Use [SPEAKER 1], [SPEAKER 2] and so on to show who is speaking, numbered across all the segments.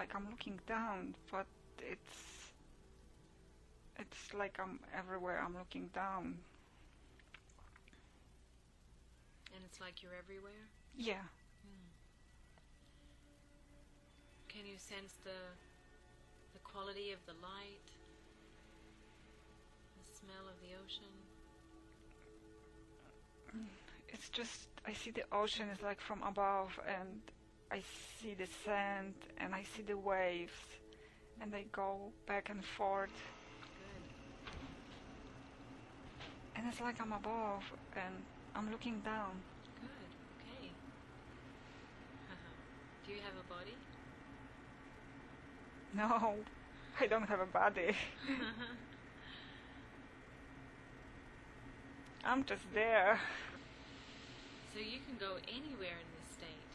[SPEAKER 1] like I'm looking down, but it's like I'm everywhere I'm looking down.
[SPEAKER 2] And it's like you're everywhere?
[SPEAKER 1] Yeah.
[SPEAKER 2] Can you sense the quality of the light? The smell of the ocean?
[SPEAKER 1] It's just, I see the ocean is like from above, and I see the sand, and I see the waves, and they go back and forth.
[SPEAKER 2] Good.
[SPEAKER 1] And it's like I'm above, and I'm looking down.
[SPEAKER 2] Good, okay. Do you have a body?
[SPEAKER 1] No, I don't have a body. I'm just there.
[SPEAKER 2] So you can go anywhere in this state.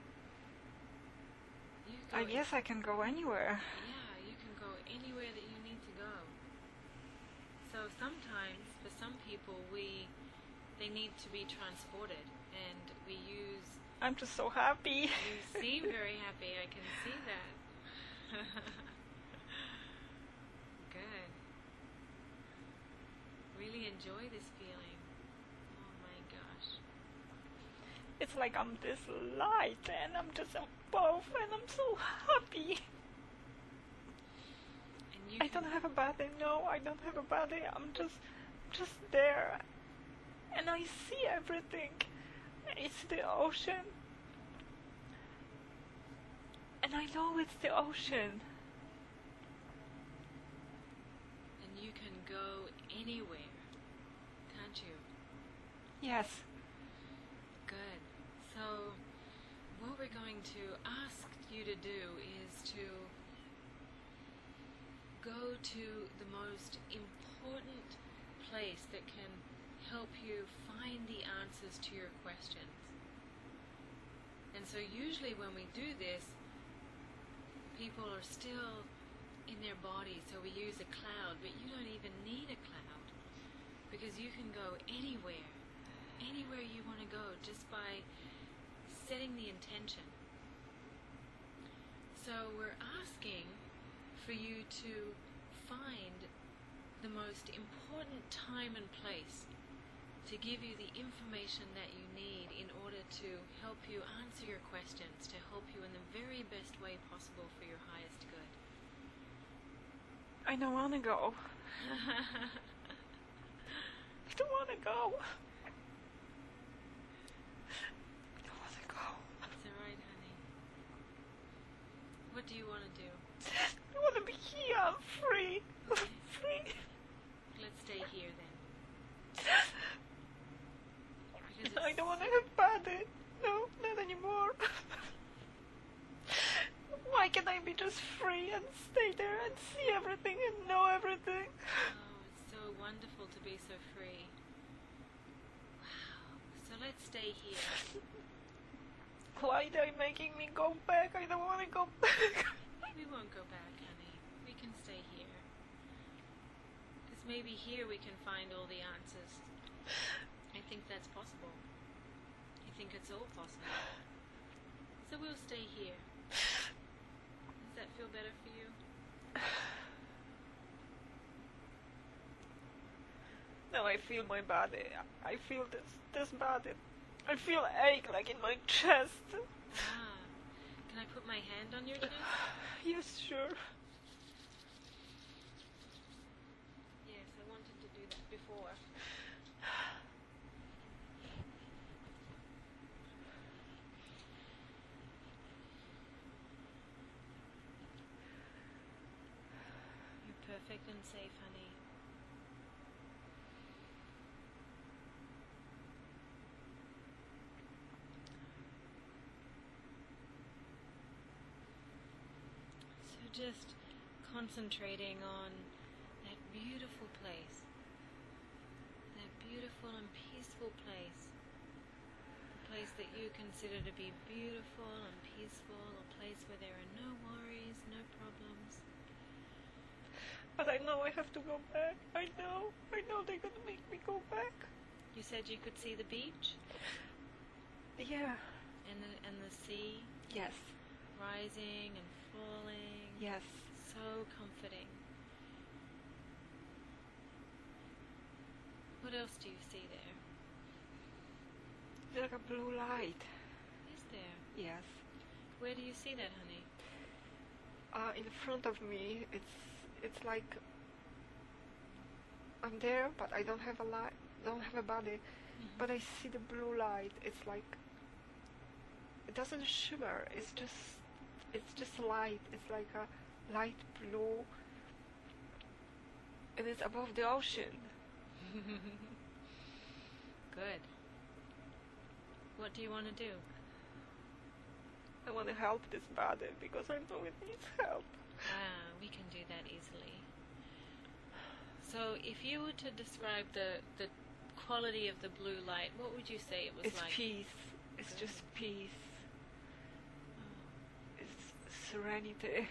[SPEAKER 1] I guess I can go anywhere.
[SPEAKER 2] Yeah, you can go anywhere that you need to go. So sometimes, for some people, they need to be transported, and we use...
[SPEAKER 1] I'm just so happy.
[SPEAKER 2] You seem very happy, I can see that. Good. Really enjoy this feeling. Oh my gosh.
[SPEAKER 1] It's like I'm this light, and I'm just above, and I'm so happy.
[SPEAKER 2] And
[SPEAKER 1] I don't have a body. No, I don't have a body. I'm just there, and I see everything. It's the ocean, and I know it's the ocean.
[SPEAKER 2] And you can go anywhere, can't you?
[SPEAKER 1] Yes.
[SPEAKER 2] Good. So what we're going to ask you to do is to go to the most important place that can help you find the answers to your questions. And so usually when we do this, people are still in their body, so we use a cloud, but you don't even need a cloud, because you can go anywhere you want to go just by setting the intention. So we're asking for you to find the most important time and place to give you the information that you need in order to help you answer your questions, to help you in the very best way possible for your highest good.
[SPEAKER 1] I don't want to go. I don't want to go. I don't want to go.
[SPEAKER 2] That's all right, honey. What do you want to do?
[SPEAKER 1] I want to be here. I'm free. I'm free.
[SPEAKER 2] Let's stay here then.
[SPEAKER 1] I don't want to have body. No, not anymore. Why can't I be just free and stay there and see everything and know everything?
[SPEAKER 2] Oh, it's so wonderful to be so free. Wow. So let's stay here.
[SPEAKER 1] Why are they making me go back? I don't want to go back.
[SPEAKER 2] We won't go back, honey. We can stay here. Because maybe here we can find all the answers. I think that's possible. I think it's all possible. So we'll stay here. Does that feel better for you?
[SPEAKER 1] No, I feel my body. I feel this body. I feel ache like in my chest.
[SPEAKER 2] Ah. Can I put my hand on your chest?
[SPEAKER 1] Yes, sure.
[SPEAKER 2] Yes, I wanted to do that before. You're perfect and safe, honey. So just concentrating on that beautiful place. That beautiful and peaceful place. A place that you consider to be beautiful and peaceful. A place where there are no worries, no problems.
[SPEAKER 1] But I know I have to go back. I know they're gonna make me go back.
[SPEAKER 2] You said you could see the beach?
[SPEAKER 1] Yeah.
[SPEAKER 2] And the sea?
[SPEAKER 1] Yes.
[SPEAKER 2] rising and falling.
[SPEAKER 1] Yes.
[SPEAKER 2] So comforting. What else do you see there?
[SPEAKER 1] There's like a blue light.
[SPEAKER 2] Is there?
[SPEAKER 1] Yes.
[SPEAKER 2] Where do you see that, honey?
[SPEAKER 1] In front of me, it's like I'm there, but I don't have a light, don't have a body, but I see the blue light. It's like it doesn't shimmer. It's just light. It's like a light blue, and it's above the ocean.
[SPEAKER 2] Good. What do you want to do?
[SPEAKER 1] I want to help this body because I know it needs help.
[SPEAKER 2] We can do that easily. So if you were to describe the quality of the blue light, what would you say it was
[SPEAKER 1] It's
[SPEAKER 2] like?
[SPEAKER 1] peace. It's
[SPEAKER 2] Good.
[SPEAKER 1] just peace.
[SPEAKER 2] Oh.
[SPEAKER 1] It's serenity.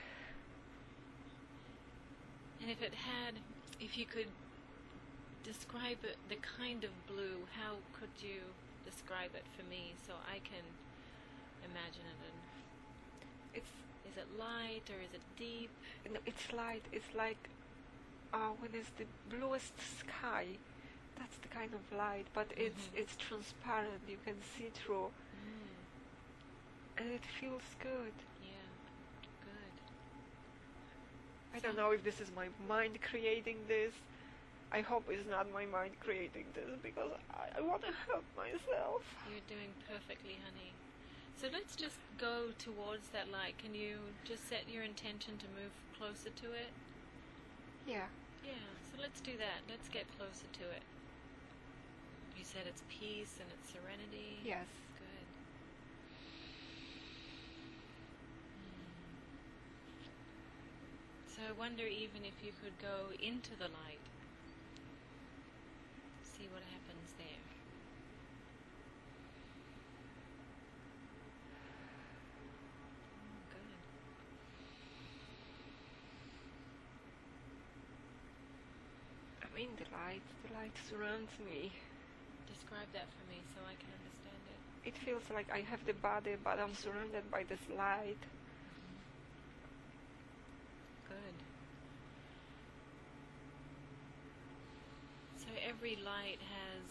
[SPEAKER 2] And if you could describe it, the kind of blue, how could you describe it for me so I can imagine it? And is it light or is it deep?
[SPEAKER 1] No, it's light. It's like when it's the bluest sky. That's the kind of light, but it's transparent. You can see through, and it feels good.
[SPEAKER 2] Yeah, good.
[SPEAKER 1] I don't know if this is my mind creating this. I hope it's not my mind creating this because I want to help myself.
[SPEAKER 2] You're doing perfectly, honey. So let's just go towards that light. Can you just set your intention to move closer to it?
[SPEAKER 1] Yeah.
[SPEAKER 2] Yeah, so let's do that. Let's get closer to it. You said it's peace and it's serenity.
[SPEAKER 1] Yes.
[SPEAKER 2] Good. So I wonder even if you could go into the light. See what happens there. Good.
[SPEAKER 1] I'm in the light. The light surrounds me.
[SPEAKER 2] Describe that for me so I can understand it.
[SPEAKER 1] It feels like I have the body, but I'm surrounded by this light.
[SPEAKER 2] Good. So every light has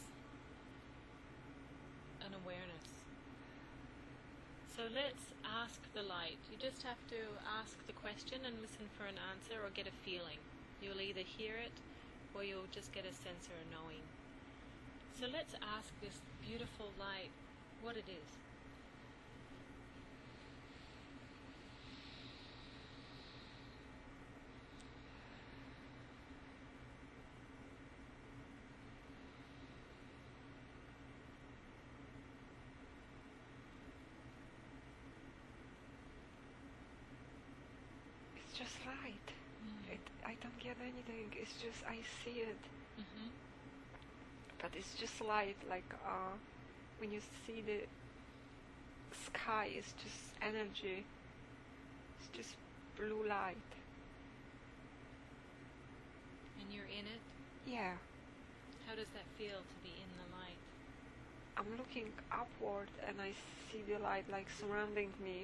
[SPEAKER 2] an awareness. So let's ask the light. You just have to ask the question and listen for an answer or get a feeling. You'll either hear it or you'll just get a sense or a knowing. So let's ask this beautiful light what it is.
[SPEAKER 1] It's just light. I don't get anything. It's just I see it. But it's just light, like when you see the sky, it's just energy. It's just blue light.
[SPEAKER 2] And you're in it?
[SPEAKER 1] Yeah.
[SPEAKER 2] How does that feel to be in the light?
[SPEAKER 1] I'm looking upward and I see the light like surrounding me.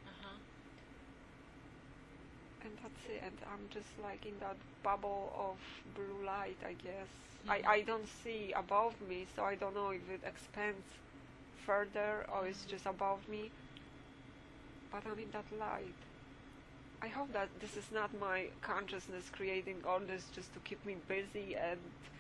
[SPEAKER 1] And that's it. And I'm just like in that bubble of blue light, I guess. I don't see above me, so I don't know if it expands further or it's just above me. But I'm in that light. I hope that this is not my consciousness creating all this just to keep me busy and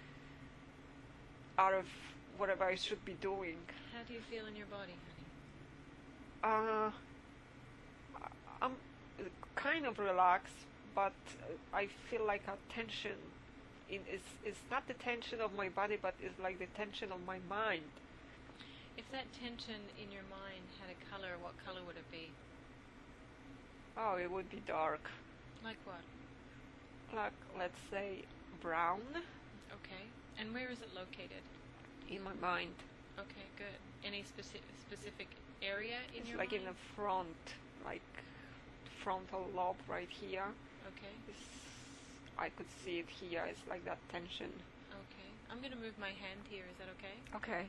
[SPEAKER 1] out of whatever I should be doing.
[SPEAKER 2] How do you feel in your body, honey?
[SPEAKER 1] I'm kind of relaxed, but I feel like a tension. It's not the tension of my body, but it's like the tension of my mind.
[SPEAKER 2] If that tension in your mind had a color, what color would it be?
[SPEAKER 1] Oh, it would be dark.
[SPEAKER 2] Like what?
[SPEAKER 1] Like, let's say, brown.
[SPEAKER 2] Okay. And where is it located?
[SPEAKER 1] In my mind.
[SPEAKER 2] Okay, good. Any specific area in
[SPEAKER 1] It's
[SPEAKER 2] your
[SPEAKER 1] like
[SPEAKER 2] mind?
[SPEAKER 1] in the front, like frontal lobe right here.
[SPEAKER 2] Okay.
[SPEAKER 1] I could see it here. It's like that tension.
[SPEAKER 2] Okay. I'm going to move my hand here. Is that okay?
[SPEAKER 1] Okay.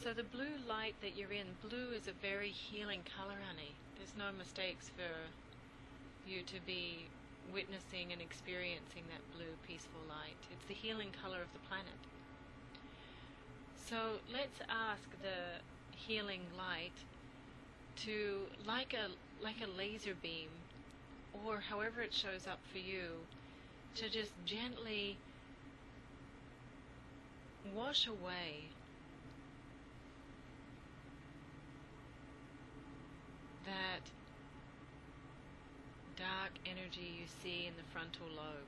[SPEAKER 2] So the blue light that you're in, blue is a very healing color, honey. There's no mistakes for you to be witnessing and experiencing that blue, peaceful light. It's the healing color of the planet. So let's ask the healing light to, like a laser beam, or however it shows up for you, to just gently wash away that dark energy you see in the frontal lobe.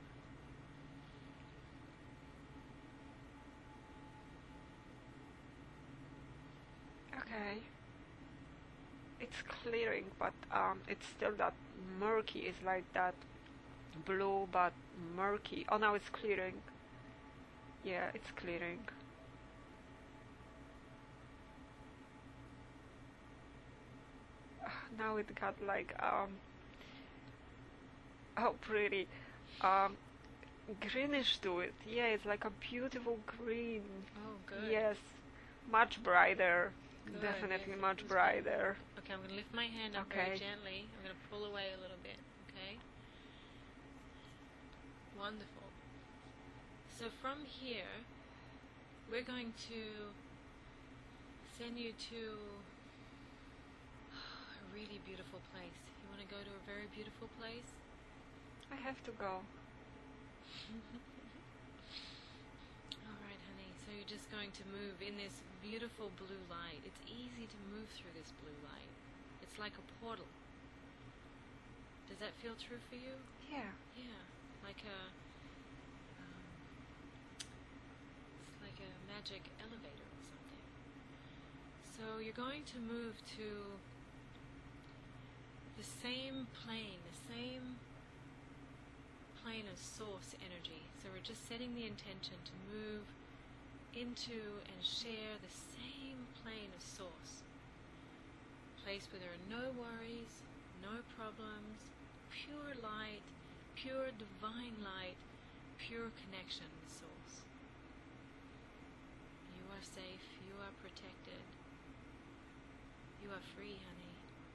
[SPEAKER 1] Okay. It's clearing, but it's still that murky. It's like that blue, but murky. Oh, now it's clearing. Yeah, it's clearing. Now it got like oh, pretty greenish to it. Yeah, it's like a beautiful green.
[SPEAKER 2] Oh, good.
[SPEAKER 1] Yes, much brighter.
[SPEAKER 2] Good,
[SPEAKER 1] Definitely
[SPEAKER 2] yes,
[SPEAKER 1] much
[SPEAKER 2] it was
[SPEAKER 1] brighter.
[SPEAKER 2] Okay, I'm going to lift my hand up
[SPEAKER 1] Okay.
[SPEAKER 2] very gently. I'm going to pull away a little bit, okay? Wonderful. So from here, we're going to send you to a really beautiful place. You want to go to a very beautiful place?
[SPEAKER 1] I have to go.
[SPEAKER 2] All right, honey. So you're just going to move in this beautiful blue light. It's easy to move through this blue light. It's like a portal. Does that feel true for you?
[SPEAKER 1] Yeah.
[SPEAKER 2] Yeah, like it's like a magic elevator or something. So you're going to move to the same plane of source energy. So we're just setting the intention to move into and share the same plane of source. Place where there are no worries, no problems, pure light, pure divine light, pure connection with source. You are safe, you are protected, you are free, honey.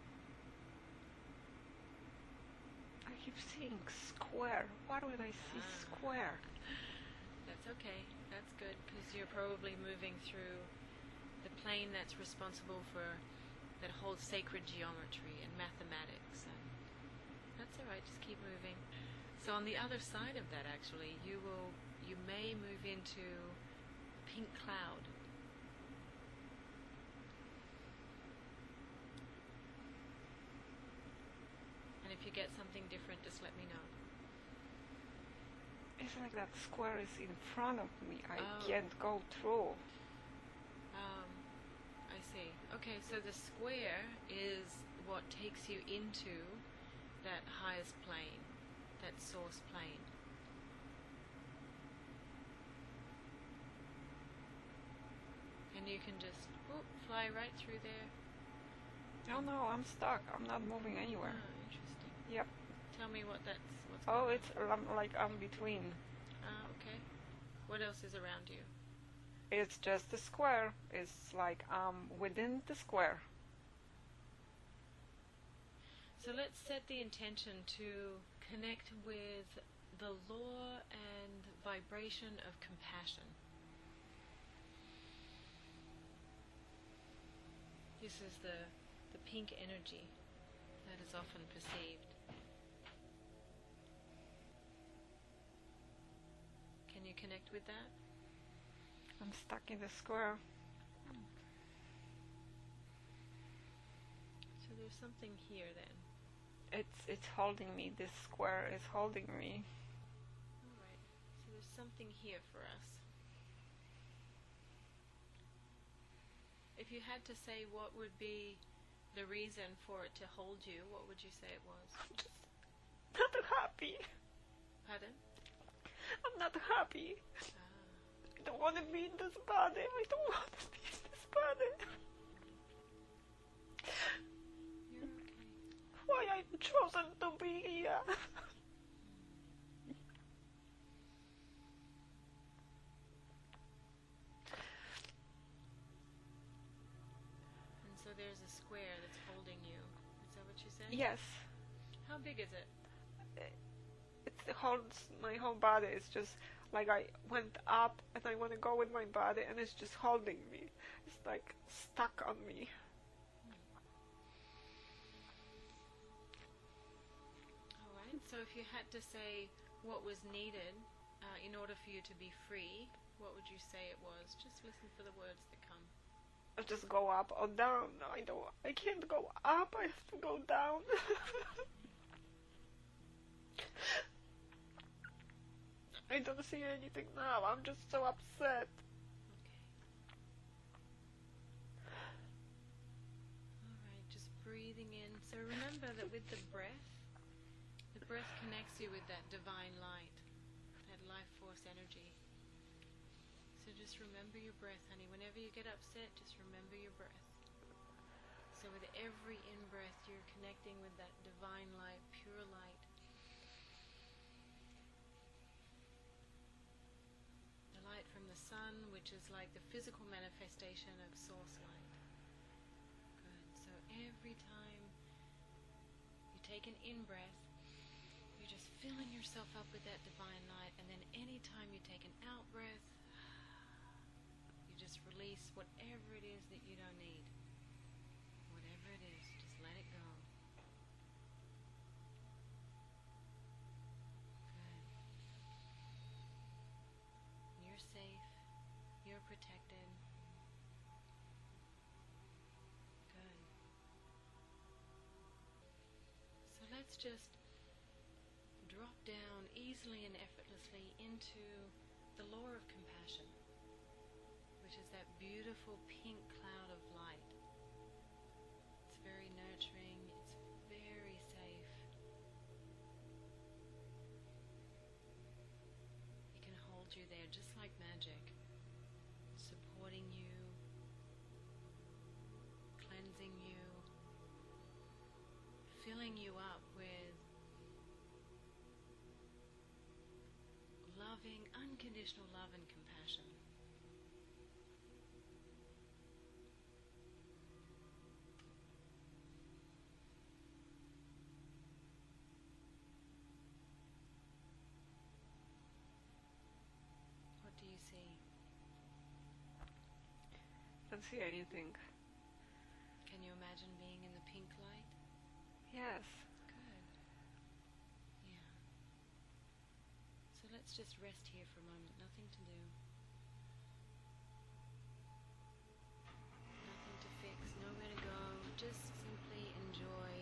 [SPEAKER 1] I keep seeing square. Why would I see square?
[SPEAKER 2] That's okay, that's good, because you're probably moving through the plane that's responsible for, that holds sacred geometry and mathematics, and that's alright, just keep moving. So on the other side of that, actually, you may move into a pink cloud. And if you get something different, just let me know.
[SPEAKER 1] It's like that square is in front of me. I
[SPEAKER 2] Oh.
[SPEAKER 1] can't go through.
[SPEAKER 2] I see. Okay, so the square is what takes you into that highest plane, that source plane. And you can just fly right through there.
[SPEAKER 1] Oh no, I'm stuck. I'm not moving anywhere.
[SPEAKER 2] Oh, interesting.
[SPEAKER 1] Yep.
[SPEAKER 2] Tell me what's
[SPEAKER 1] Oh,
[SPEAKER 2] going
[SPEAKER 1] it's like I'm between.
[SPEAKER 2] on. Okay. What else is around you?
[SPEAKER 1] It's just a square. It's like within the square.
[SPEAKER 2] So let's set the intention to connect with the law and vibration of compassion. This is the pink energy that is often perceived. Can you connect with that?
[SPEAKER 1] I'm stuck in the square.
[SPEAKER 2] So there's something here then.
[SPEAKER 1] It's holding me. This square is holding me.
[SPEAKER 2] Alright, so there's something here for us. If you had to say what would be the reason for it to hold you, what would you say it was?
[SPEAKER 1] I'm just not happy.
[SPEAKER 2] Pardon?
[SPEAKER 1] I'm not happy. I don't want to be in this body. I don't want to be in this body.
[SPEAKER 2] You're okay.
[SPEAKER 1] Why I've chosen to be here?
[SPEAKER 2] So there's a square that's holding you. Is that what you said?
[SPEAKER 1] Yes.
[SPEAKER 2] How big is it?
[SPEAKER 1] It holds my whole body. It's just like I went up and I want to go with my body and it's just holding me. It's like stuck on me.
[SPEAKER 2] Alright, so if you had to say what was needed in order for you to be free, what would you say it was? Just listen for the words that come.
[SPEAKER 1] I just go up or down. I can't go up, I have to go down. I don't see anything now. I'm just so upset.
[SPEAKER 2] Okay. Alright, just breathing in. So remember that with the breath connects you with that divine light, that life force energy. So just remember your breath, honey. Whenever you get upset, just remember your breath. So with every in-breath, you're connecting with that divine light, pure light. The light from the sun, which is like the physical manifestation of source light. Good. So every time you take an in-breath, you're just filling yourself up with that divine light, and then anytime you take an out-breath, you just release whatever it is that you don't need. Whatever it is, just let it go. Good. You're safe. You're protected. Good. So let's just drop down easily and effortlessly into the law of compassion, which is that beautiful pink cloud of light. It's very nurturing, it's very safe. It can hold you there just like magic, supporting you, cleansing you, filling you up with loving, unconditional love and compassion. What do you see?
[SPEAKER 1] Don't see anything.
[SPEAKER 2] Can you imagine being in the pink light?
[SPEAKER 1] Yes.
[SPEAKER 2] Good. Yeah. So let's just rest here for a moment. Nothing to do. Nothing to fix. Nowhere to go. Just simply enjoy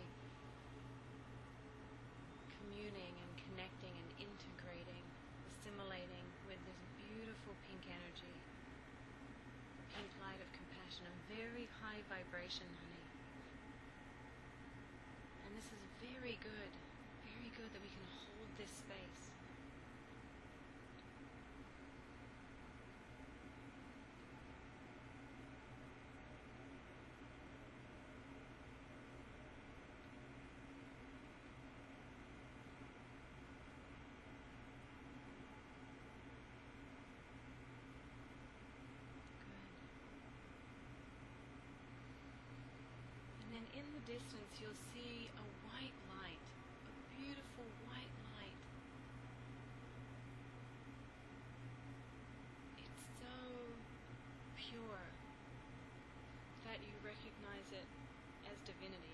[SPEAKER 2] communing and connecting and integrating, assimilating with this beautiful pink energy. The pink light of compassion. A very high vibration, honey. And this is very good that we can hold this space. Good. And then in the distance you'll see a white light, a beautiful white light. It's so pure that you recognize it as divinity.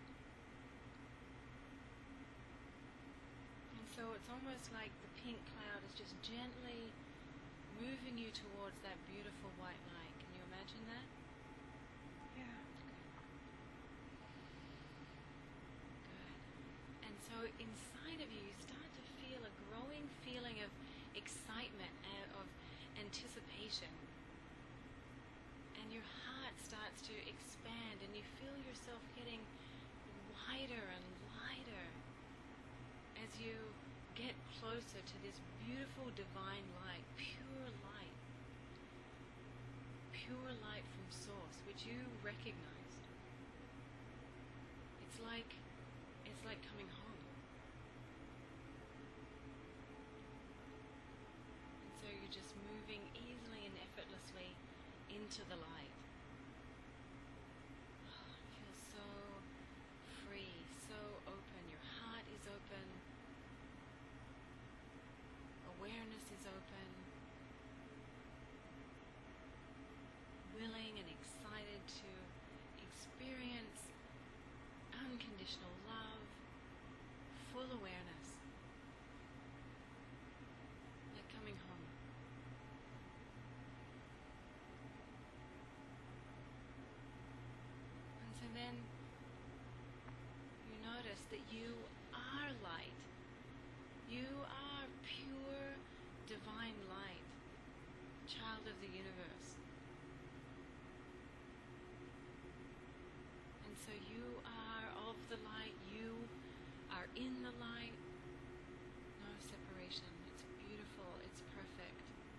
[SPEAKER 2] And so it's almost like the pink cloud is just gently moving you towards that beautiful white light. Can you imagine that?
[SPEAKER 1] Yeah.
[SPEAKER 2] Good. And so inside of you, you start to feel a growing feeling of excitement and of anticipation. And your heart starts to expand and you feel yourself getting wider and lighter as you get closer to this beautiful divine light, pure light from source, which you recognize. It's like coming home. And so you're just moving easily and effortlessly into the light. that you are light. You are pure divine light, child of the universe. And so you are of the light, you are in the light. No separation. It's beautiful, it's perfect.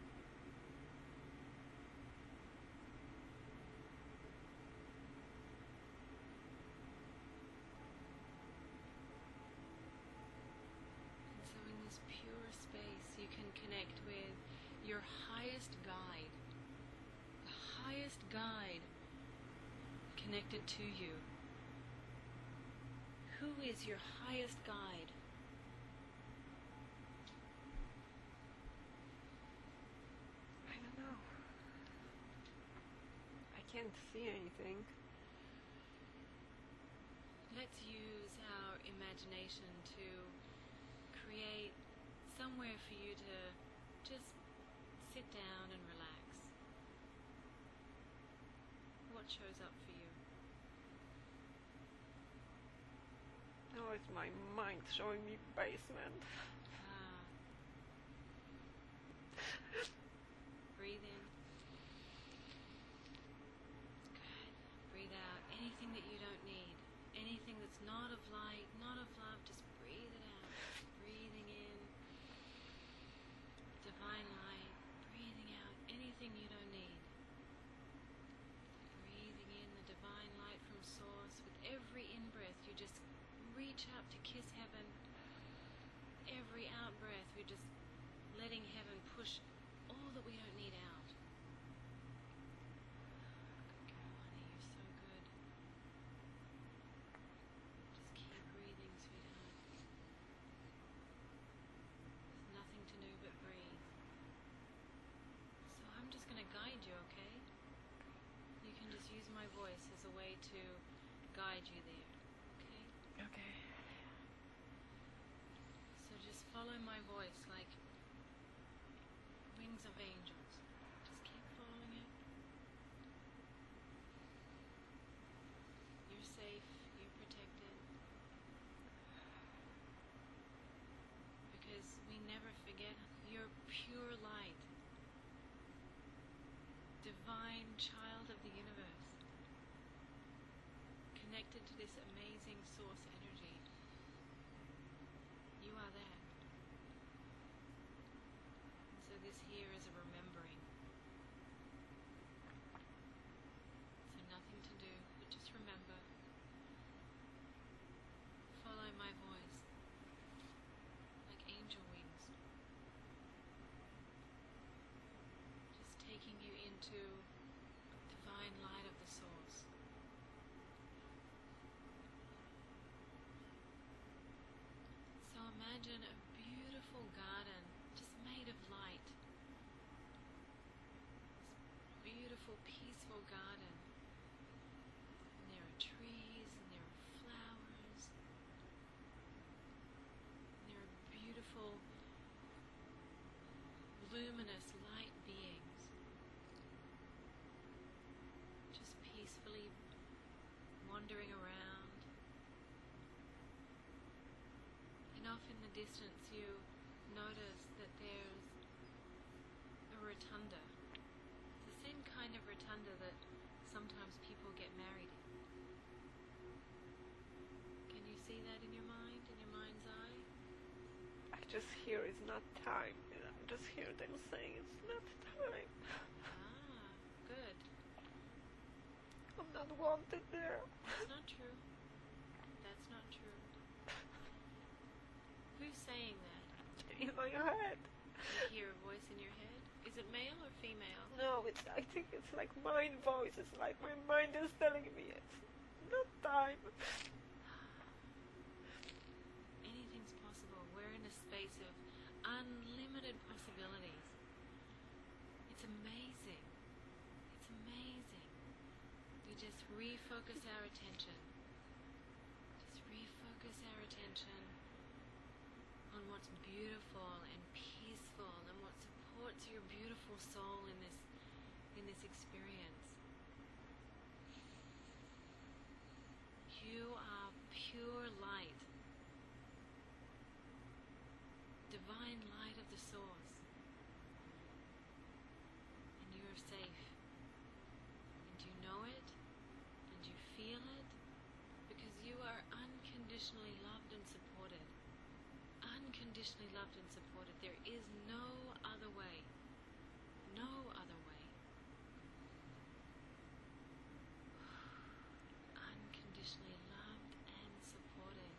[SPEAKER 2] And so in this pure space you can connect with your highest guide. The highest guide connected to you. Who is your highest guide?
[SPEAKER 1] I don't know. I can't see anything.
[SPEAKER 2] Let's use our imagination to create somewhere for you to just sit down and relax. What shows up for you?
[SPEAKER 1] Oh, it's my mind showing me basement.
[SPEAKER 2] Ah. Breathe in. Good. Breathe out. Anything that you don't need. Anything that's not of light, not of love, just breathe it out. Breathing in. Divine light. Breathing out. Anything you don't need. Breathing in the divine light from source. With every in-breath, you just reach up to kiss heaven. Every out-breath, we're just letting heaven push all that we don't need out. Good girl, honey, you're so good. Just keep breathing, sweetheart. There's nothing to do but breathe. So I'm just going to guide you, okay? You can just use my voice as a way to guide you there.
[SPEAKER 1] Okay.
[SPEAKER 2] So just follow my voice like wings of angels. Just keep following it. You're safe, you're protected. Because we never forget you're pure light. Divine child of the universe. Connected to this amazing source energy. You are that. And so this here is a remembering. So nothing to do, but just remember. Follow my voice. Like angel wings. Just taking you into divine light of the source. So imagine a beautiful garden just made of light. This beautiful, peaceful garden. And there are trees and there are flowers. And there are beautiful, luminous light beings. Just peacefully wandering around. And off in the distance you notice that there's a rotunda. It's the same kind of rotunda that sometimes people get married in. Can you see that in your mind, in your mind's eye?
[SPEAKER 1] I just hear it's not time. I just hear them saying it's not time.
[SPEAKER 2] Ah, good.
[SPEAKER 1] I'm not wanted there.
[SPEAKER 2] That's not true. That's not true. Who's saying that?
[SPEAKER 1] In my head.
[SPEAKER 2] You hear a voice in your head? Is it male or female?
[SPEAKER 1] No, I think it's like mind voice. It's like my mind is telling me it's not time.
[SPEAKER 2] Anything's possible. We're in a space of unlimited possibilities. It's amazing. It's amazing. We just refocus our attention. Just refocus our attention on what's beautiful and peaceful and what supports your beautiful soul in this experience. You are pure light. are safe. And you know it, and you feel it, because you are unconditionally loved and supported. Unconditionally loved and supported. There is no other way. No other way. Unconditionally loved and supported.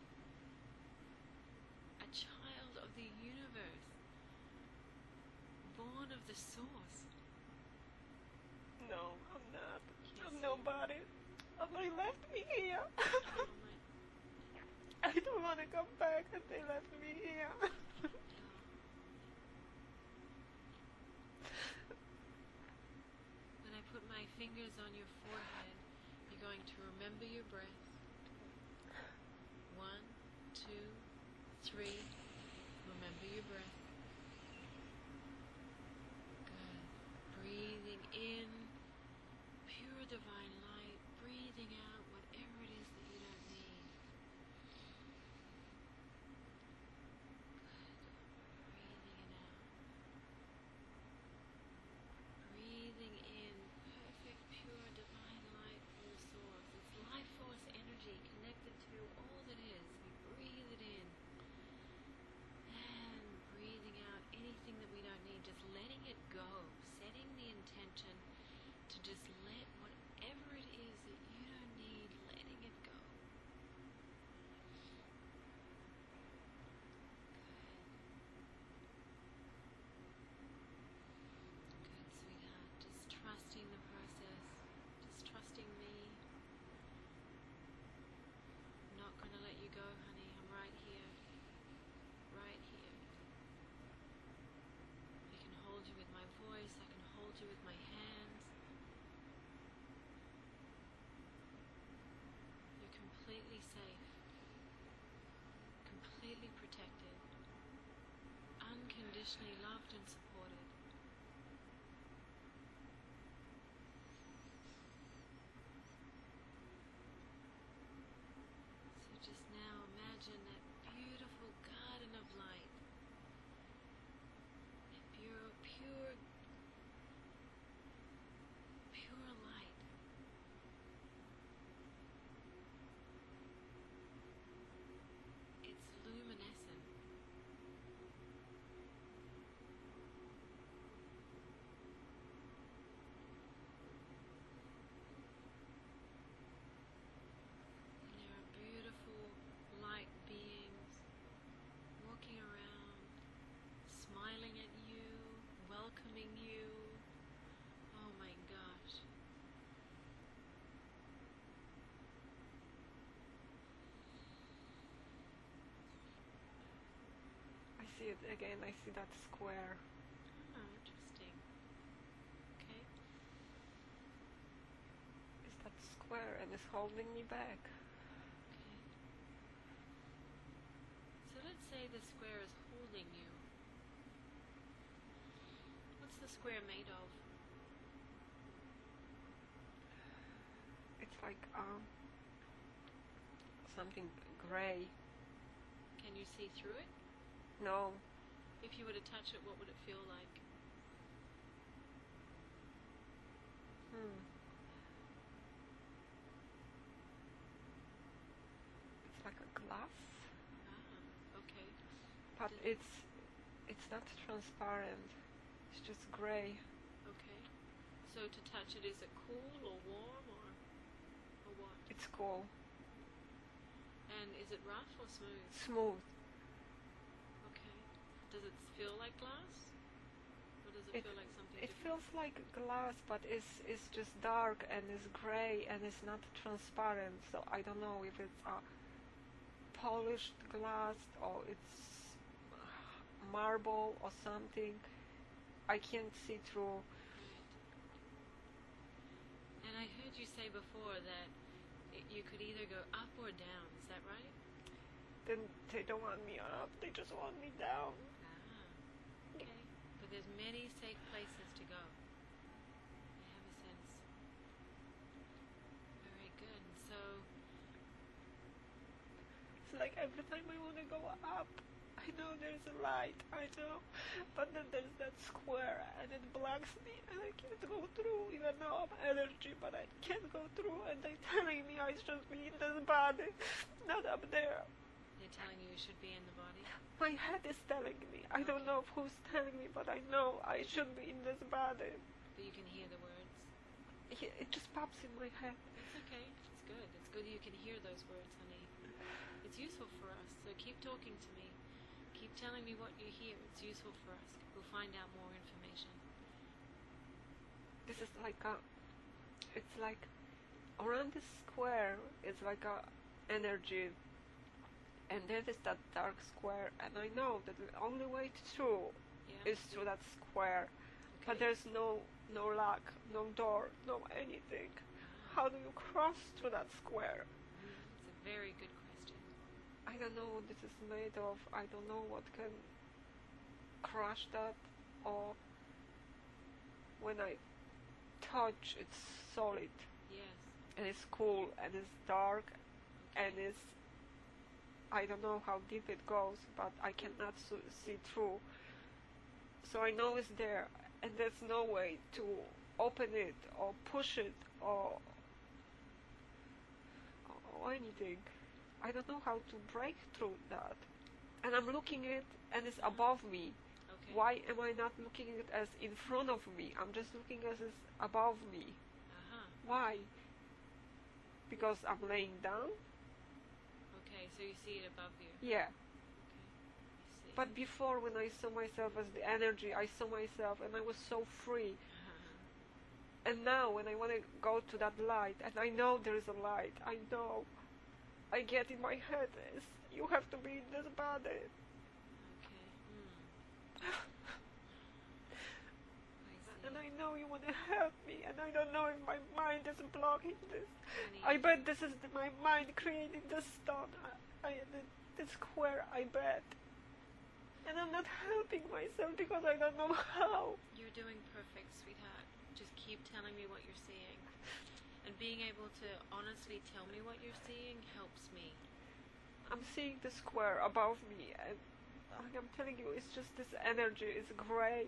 [SPEAKER 2] A child of the universe. Born of the source.
[SPEAKER 1] No, I'm not.
[SPEAKER 2] Yes,
[SPEAKER 1] I'm
[SPEAKER 2] you
[SPEAKER 1] nobody. They left me here.
[SPEAKER 2] Oh my.
[SPEAKER 1] I don't want to come back, and they left me here.
[SPEAKER 2] When I put my fingers on your forehead, you're going to remember your breath. 1, 2, 3. Remember your breath. Good. Breathing in pure divine light. Breathing out whatever it is that you don't need. Breathing it out. Breathing in perfect, pure, divine light from the source. It's life force energy connected to all that is. We breathe it in. And breathing out anything that we don't need. Just letting it go. Setting the intention to just let whatever it is that you don't need, letting it go. Good, sweetheart. Just trusting the process. Just trusting me. I'm not going to let you go, honey. I'm right here. Right here. I can hold you with my voice. I can hold you with my hands. You're completely safe. Completely protected. Unconditionally loved and supported. So just now imagine that beautiful garden of light. That pure, pure, pure light. It's luminescent. And there are beautiful light beings walking around, smiling at you, welcoming you. Oh my gosh.
[SPEAKER 1] I see it again. I see that square.
[SPEAKER 2] Oh, interesting. Okay.
[SPEAKER 1] It's that square, and it's holding me back.
[SPEAKER 2] Okay. So let's say the square is holding you. What's the square made of?
[SPEAKER 1] It's like something gray.
[SPEAKER 2] Can you see through it?
[SPEAKER 1] No,
[SPEAKER 2] If you were to touch it, what would it feel like?
[SPEAKER 1] it's like a glass,
[SPEAKER 2] Ah, okay.
[SPEAKER 1] but
[SPEAKER 2] Did-
[SPEAKER 1] it's not transparent. It's just gray.
[SPEAKER 2] Okay. So to touch it, is it cool or warm or what?
[SPEAKER 1] It's cool,
[SPEAKER 2] And is it rough or smooth?
[SPEAKER 1] smooth.
[SPEAKER 2] Okay. Does it feel like glass? Or does it
[SPEAKER 1] It
[SPEAKER 2] feel like something
[SPEAKER 1] it
[SPEAKER 2] different?
[SPEAKER 1] feels like glass, but it's just dark and it's gray and it's not transparent. So I don't know if it's a polished glass or it's marble or something. I can't see through.
[SPEAKER 2] Right. And I heard you say before that you could either go up or down. Is that right?
[SPEAKER 1] Then they don't want me up. They just want me down.
[SPEAKER 2] Ah. Okay. But there's many safe places to go. I have a sense. Very good. So
[SPEAKER 1] It's like every time I want to go up, I I know there's a light, I know, but then there's that square and it blocks me and I can't go through, even though I'm energy, but I can't go through, and they're telling me I should be in this body, not up there.
[SPEAKER 2] They're telling you should be in the body?
[SPEAKER 1] My head is telling me. I don't know who's telling me, but I know I should be in this body.
[SPEAKER 2] But you can hear the words?
[SPEAKER 1] It just pops in my head.
[SPEAKER 2] It's okay. It's good. It's good you can hear those words, honey. It's useful for us, so keep talking to me. Keep telling me what you hear. It's useful for us. We'll find out more information.
[SPEAKER 1] This is like it's like around this square, it's like a energy, and there is that dark square, and I know that the only way through is through that square, but there's no lock, no door, no anything. How do you cross through that square?
[SPEAKER 2] It's a very good question.
[SPEAKER 1] I don't know what this is made of. I don't know what can crush that, or when I touch, it's solid.
[SPEAKER 2] Yes.
[SPEAKER 1] And it's cool, and it's dark, and it's, I don't know how deep it goes, but I cannot see through. So I know it's there, and there's no way to open it, or push it, or anything. I don't know how to break through that. And I'm looking at it, and it's above me.
[SPEAKER 2] Okay.
[SPEAKER 1] Why am I not looking at it as in front of me? I'm just looking at it as above me. Why? Because I'm laying down?
[SPEAKER 2] Okay, so you see it above you.
[SPEAKER 1] Yeah.
[SPEAKER 2] Okay. I see.
[SPEAKER 1] But before, when I saw myself as the energy, I saw myself and I was so free. And now, when I want to go to that light, and I know there is a light, I know, I get in my head, you have to be in this body.
[SPEAKER 2] Okay.
[SPEAKER 1] And I know you want to help me, and I don't know if my mind is blocking this.
[SPEAKER 2] Honey.
[SPEAKER 1] I bet this is my mind creating this stone. This square, I bet. And I'm not helping myself because I don't know how.
[SPEAKER 2] You're doing perfect, sweetheart. Just keep telling me what you're seeing. And being able to honestly tell me what you're seeing helps me.
[SPEAKER 1] I'm seeing the square above me, and like I'm telling you, it's just this energy. It's gray.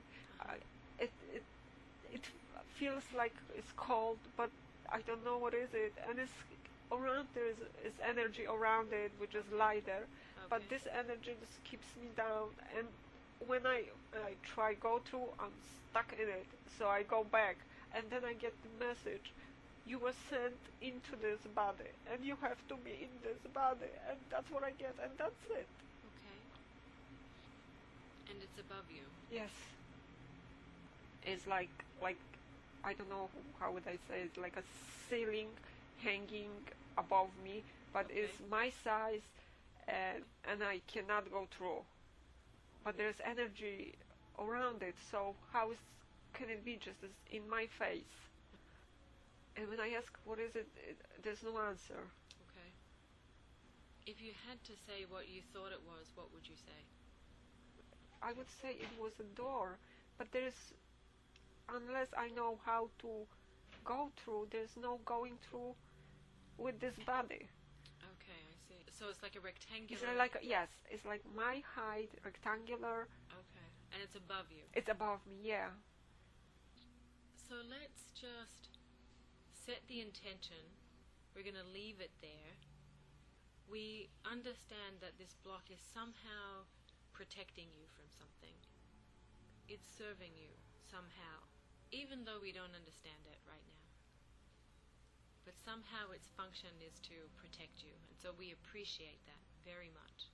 [SPEAKER 1] It feels like it's cold, but I don't know what is it. And it's around, there is energy around it, which is lighter. But this energy just keeps me down, and when I try go through, I'm stuck in it. So I go back, and then I get the message: you were sent into this body, and you have to be in this body. And that's what I get, and that's it.
[SPEAKER 2] Okay. And it's above you.
[SPEAKER 1] Yes. It's like I don't know how would I say it, like a ceiling hanging above me, but it's my size, and I cannot go through. But there's energy around it, so can it be just as in my face? And when I ask what is it, there's no answer.
[SPEAKER 2] Okay. If you had to say what you thought it was, what would you say?
[SPEAKER 1] I would say it was a door, but unless I know how to go through, there's no going through with this body.
[SPEAKER 2] Okay, I see. So it's like a rectangular...
[SPEAKER 1] It's like, yes, it's like my height, rectangular.
[SPEAKER 2] Okay, and it's above you.
[SPEAKER 1] It's above me, yeah.
[SPEAKER 2] So let's just set the intention. We're going to leave it there. We understand that this block is somehow protecting you from something. It's serving you somehow, even though we don't understand it right now. But somehow its function is to protect you, and so we appreciate that very much.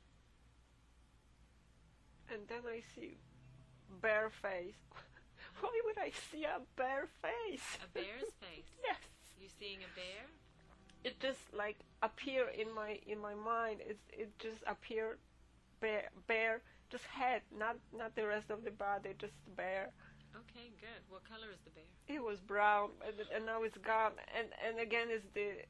[SPEAKER 1] And then I see bare face. Why would I see a bare face?
[SPEAKER 2] A bear's face?
[SPEAKER 1] Yes.
[SPEAKER 2] You seeing a bear?
[SPEAKER 1] It just like appear in my mind. It just appeared bare, just head, not the rest of the body, just bare.
[SPEAKER 2] Okay, good. What color is the bear?
[SPEAKER 1] It was brown, and now it's gone. And again, is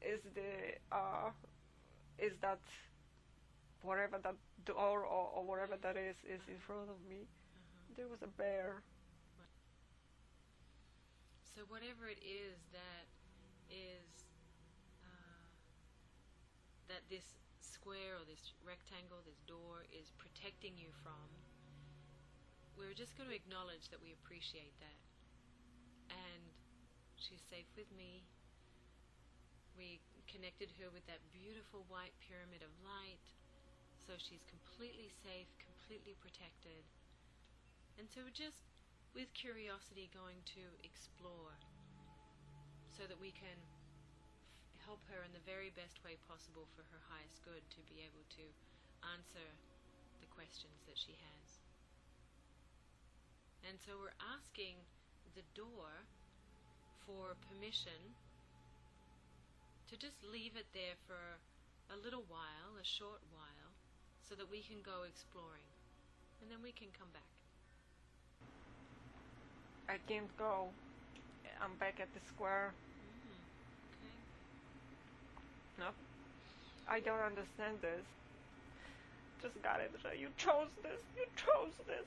[SPEAKER 1] that whatever that door or whatever that is in front of me. There was a bear.
[SPEAKER 2] So whatever it is that this square or this rectangle, this door, is protecting you from, we're just going to acknowledge that we appreciate that. And she's safe with me. We connected her with that beautiful white pyramid of light, so she's completely safe, completely protected. And so we're just, with curiosity, going to explore so that we can help her in the very best way possible for her highest good, to be able to answer the questions that she has. And so we're asking the door for permission to just leave it there for a little while, a short while, so that we can go exploring. And then we can come back.
[SPEAKER 1] I can't go. I'm back at the square.
[SPEAKER 2] Okay.
[SPEAKER 1] No. I don't understand this. Just got it. You chose this. You chose this.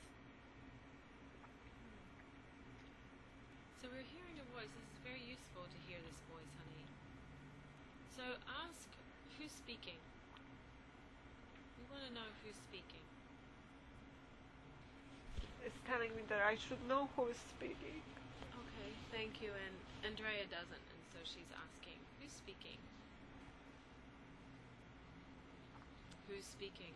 [SPEAKER 2] So we're hearing a voice. This is very useful to hear this voice, honey. So ask who's speaking. We want to know who's speaking.
[SPEAKER 1] It's telling me that I should know who is speaking.
[SPEAKER 2] Okay, thank you. And Andrea doesn't, and so she's asking, who's speaking? Who's speaking?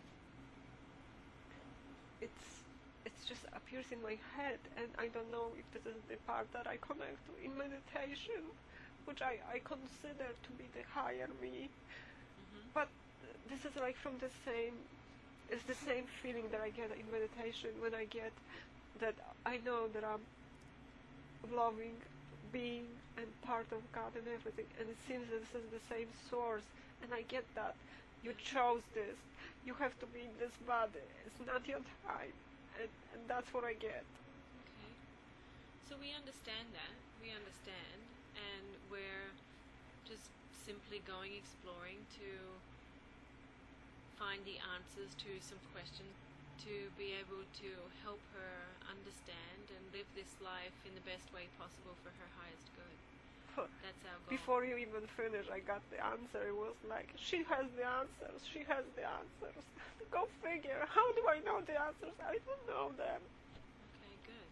[SPEAKER 1] It's just appears in my head, and I don't know if this is the part that I connect to in meditation, which I consider to be the higher me. But this is like from the same, it's the same feeling that I get in meditation when I get that I know that I'm loving being and part of God and everything, and it seems that this is the same source, and I get that. You chose this. You have to be in this body. It's not your time. And that's what I get.
[SPEAKER 2] Okay. So we understand that. We understand. And we're just simply going exploring to find the answers to some questions, to be able to help her understand and live this life in the best way possible for her highest good. That's our goal.
[SPEAKER 1] Before you even finish, I got the answer. It was like, she has the answers. She has the answers. Go figure. How do I know the answers? I don't know them.
[SPEAKER 2] Okay, good.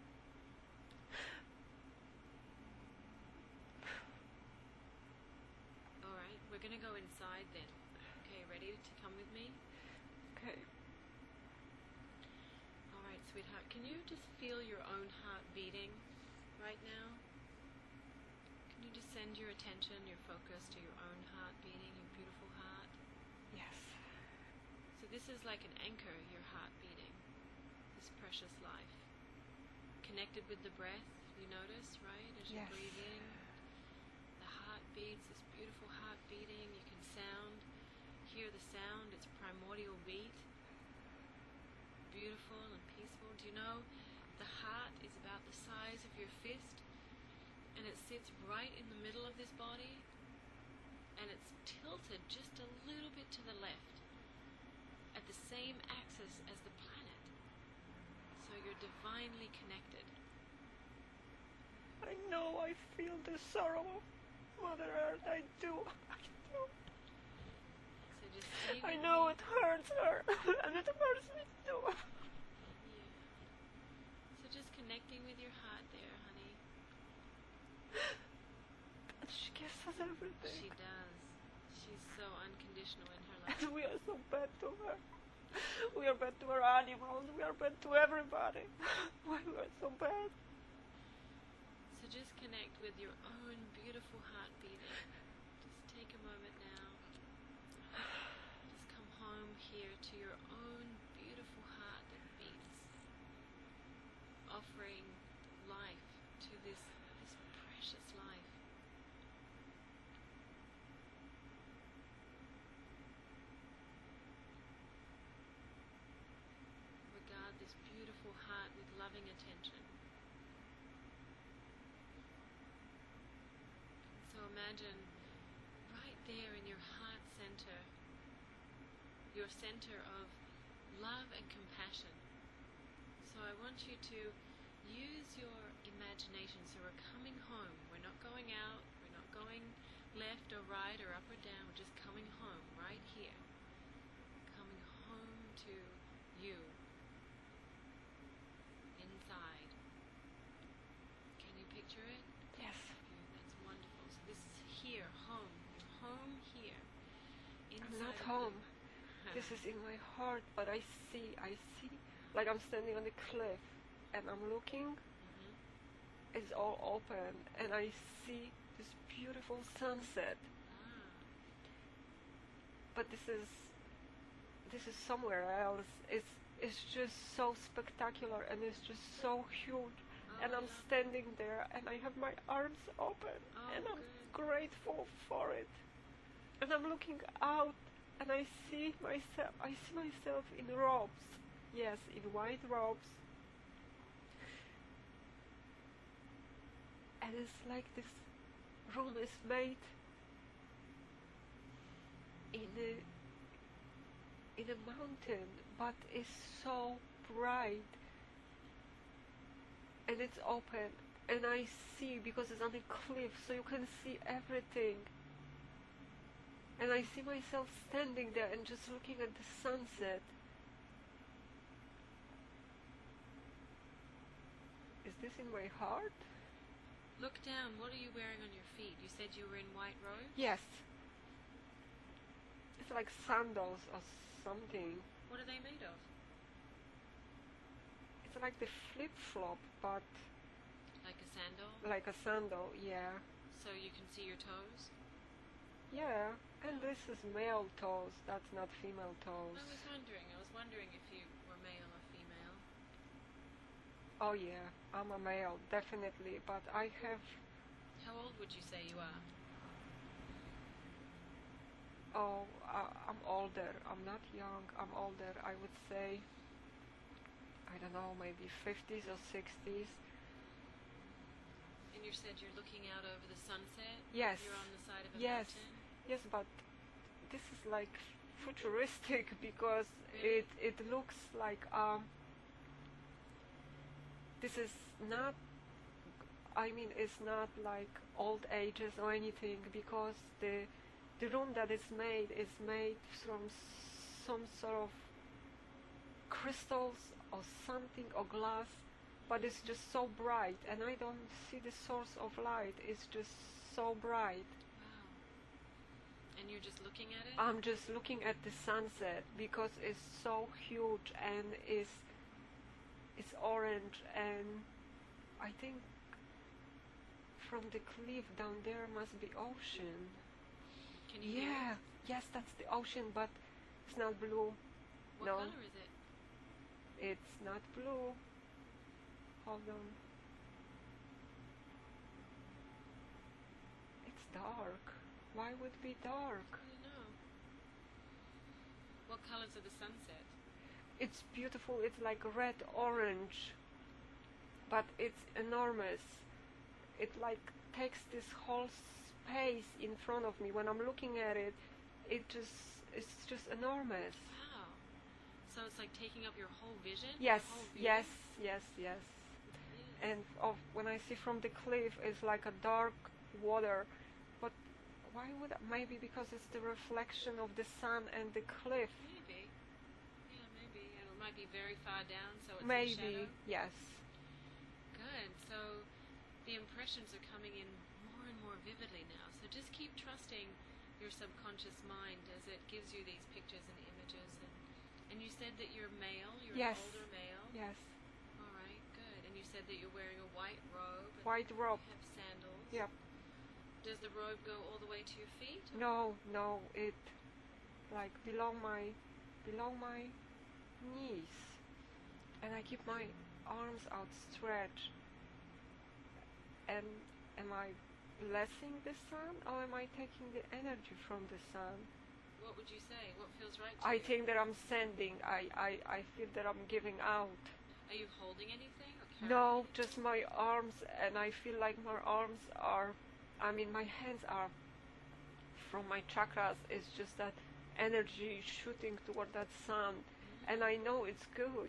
[SPEAKER 2] Alright, we're going to go inside then. Okay, ready to come with me?
[SPEAKER 1] Okay.
[SPEAKER 2] Alright, sweetheart, can you just feel your own heart beating right now? Can you just send your attention, your focus to your own heart beating, your beautiful heart?
[SPEAKER 1] Yes.
[SPEAKER 2] So this is like an anchor, your heart beating, this precious life. Connected with the breath, you notice, right? As you breathe in, the heart beats, this beautiful heart beating. You can hear the sound, its primordial beat. Beautiful and peaceful. Do you know, the heart is about the size of your fist, and it sits right in the middle of this body, and it's tilted just a little bit to the left, at the same axis as the planet. So you're divinely connected.
[SPEAKER 1] I know, I feel the sorrow of Mother Earth. I do. I do.
[SPEAKER 2] So just stay with
[SPEAKER 1] I know
[SPEAKER 2] me.
[SPEAKER 1] it hurts her, and it hurts me too.
[SPEAKER 2] Yeah. So just connecting with your heart there, honey.
[SPEAKER 1] And she gives us everything.
[SPEAKER 2] She does. She's so unconditional in her love.
[SPEAKER 1] And we are so bad to her. We are bad to our animals. We are bad to everybody. Why we are so bad?
[SPEAKER 2] So just connect with your own beautiful heart beating. Just take a moment now. Just come home here to your own beautiful heart that beats, offering life to this precious life. Regard this beautiful heart with loving attention. So imagine right there in your heart center, your center of love and compassion. So I want you to use your imagination. So we're coming home. We're not going out. We're not going left or right or up or down. We're just coming home right here. Coming home to you. Inside. Can you picture it?
[SPEAKER 1] Yes.
[SPEAKER 2] That's wonderful. So this is here, home. You're home here. Inside
[SPEAKER 1] I'm not
[SPEAKER 2] of
[SPEAKER 1] home.
[SPEAKER 2] you.
[SPEAKER 1] This is in my heart, but I see, like I'm standing on the cliff and I'm looking, it's all open, and I see this beautiful sunset. But this is somewhere else. It's just so spectacular, and it's just so huge. And I'm standing there, and I have my arms open, and I'm grateful for it. And I'm looking out, and I see myself in robes. Yes, in white robes. And it's like this room is made in a mountain, but it's so bright, and it's open, and I see, because it's on a cliff, so you can see everything. And I see myself standing there and just looking at the sunset. Is this in my heart?
[SPEAKER 2] Look down. What are you wearing on your feet? You said you were in white robes?
[SPEAKER 1] Yes. It's like sandals or something.
[SPEAKER 2] What are they made of?
[SPEAKER 1] It's like the flip-flop, but
[SPEAKER 2] Like a sandal?
[SPEAKER 1] like a sandal, yeah.
[SPEAKER 2] So you can see your toes?
[SPEAKER 1] Yeah, and this is male toes, that's not female toes.
[SPEAKER 2] I was wondering if you were male or female.
[SPEAKER 1] Oh yeah, I'm a male, definitely, but I have...
[SPEAKER 2] How old would you say you are?
[SPEAKER 1] Oh, I'm older. I'm not young. I'm older. I would say, I don't know, maybe 50s or 60s.
[SPEAKER 2] And you said you're looking out over the sunset?
[SPEAKER 1] Yes.
[SPEAKER 2] You're on the side of a
[SPEAKER 1] Yes.
[SPEAKER 2] mountain?
[SPEAKER 1] Yes, but this is like futuristic because
[SPEAKER 2] Really?
[SPEAKER 1] it looks like this is not, I mean, it's not like old ages or anything, because the room that is made from some sort of crystals or something, or glass, but it's just so bright, and I don't see the source of light. It's just so bright.
[SPEAKER 2] Wow. And you're just looking at it?
[SPEAKER 1] I'm just looking at the sunset because it's so huge, and it's orange, and I think from the cliff down there must be ocean.
[SPEAKER 2] Can you hear
[SPEAKER 1] Yeah,
[SPEAKER 2] it?
[SPEAKER 1] yes, that's the ocean, but it's not blue.
[SPEAKER 2] What
[SPEAKER 1] No.
[SPEAKER 2] color is it?
[SPEAKER 1] It's not blue. Hold on. It's dark. Why would it be dark?
[SPEAKER 2] I don't know. What colors are the sunset?
[SPEAKER 1] It's beautiful. It's like red orange, but it's enormous. It like takes this whole space in front of me. When I'm looking at it, it's just enormous.
[SPEAKER 2] Wow. So it's like taking up your whole vision?
[SPEAKER 1] Yes,
[SPEAKER 2] Your whole view?
[SPEAKER 1] yes, yes, yes.
[SPEAKER 2] Yes.
[SPEAKER 1] And when I see from the cliff, it's like a dark water. But why would maybe because it's the reflection of the sun and the cliff.
[SPEAKER 2] Maybe. Yeah, maybe. And it might be very far down, so it's in
[SPEAKER 1] Maybe,
[SPEAKER 2] shadow.
[SPEAKER 1] yes.
[SPEAKER 2] Good. So the impressions are coming in more and more vividly now. So just keep trusting your subconscious mind as it gives you these pictures and images. And you said that you're male. You're
[SPEAKER 1] Yes.
[SPEAKER 2] an older male.
[SPEAKER 1] Yes.
[SPEAKER 2] All right. Good. And you said that you're wearing a white robe. And
[SPEAKER 1] White robe.
[SPEAKER 2] You have sandals.
[SPEAKER 1] Yep.
[SPEAKER 2] Does the robe go all the way to your feet? or-
[SPEAKER 1] No, it like below my knees, and I keep my arms outstretched. And am I blessing the sun, or am I taking the energy from the sun?
[SPEAKER 2] What would you say? What feels right to
[SPEAKER 1] I
[SPEAKER 2] you?
[SPEAKER 1] think that I'm sending. I feel that I'm giving out.
[SPEAKER 2] Are you holding anything? Or carrying
[SPEAKER 1] No,
[SPEAKER 2] anything?
[SPEAKER 1] just my arms, and I feel like my arms are, I mean, my hands are from my chakras. It's just that energy shooting toward that sun, and I know it's good.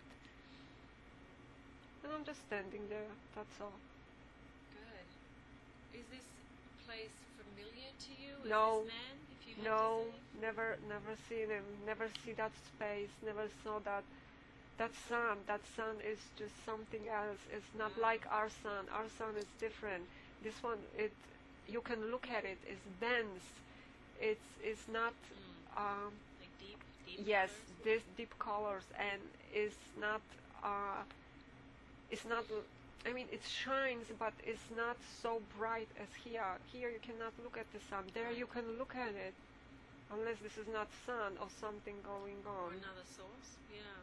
[SPEAKER 1] And I'm just standing there, that's all.
[SPEAKER 2] Good. Is this place familiar that to you as
[SPEAKER 1] No.
[SPEAKER 2] this man, if you had
[SPEAKER 1] No,
[SPEAKER 2] to say?
[SPEAKER 1] never seen him. Never see that space. Never saw that. That sun. That sun is just something else. It's not
[SPEAKER 2] Wow.
[SPEAKER 1] like our sun. Our sun is different. This one, you can look at it. It's dense. It's not.
[SPEAKER 2] Like deep
[SPEAKER 1] Yes,
[SPEAKER 2] colors?
[SPEAKER 1] this deep colors, and it's not. It's not. I mean, it shines, but it's not so bright as here. Here you cannot look at the sun. There you can look at it, unless this is not sun or something going
[SPEAKER 2] Or
[SPEAKER 1] on.
[SPEAKER 2] another source? Yeah.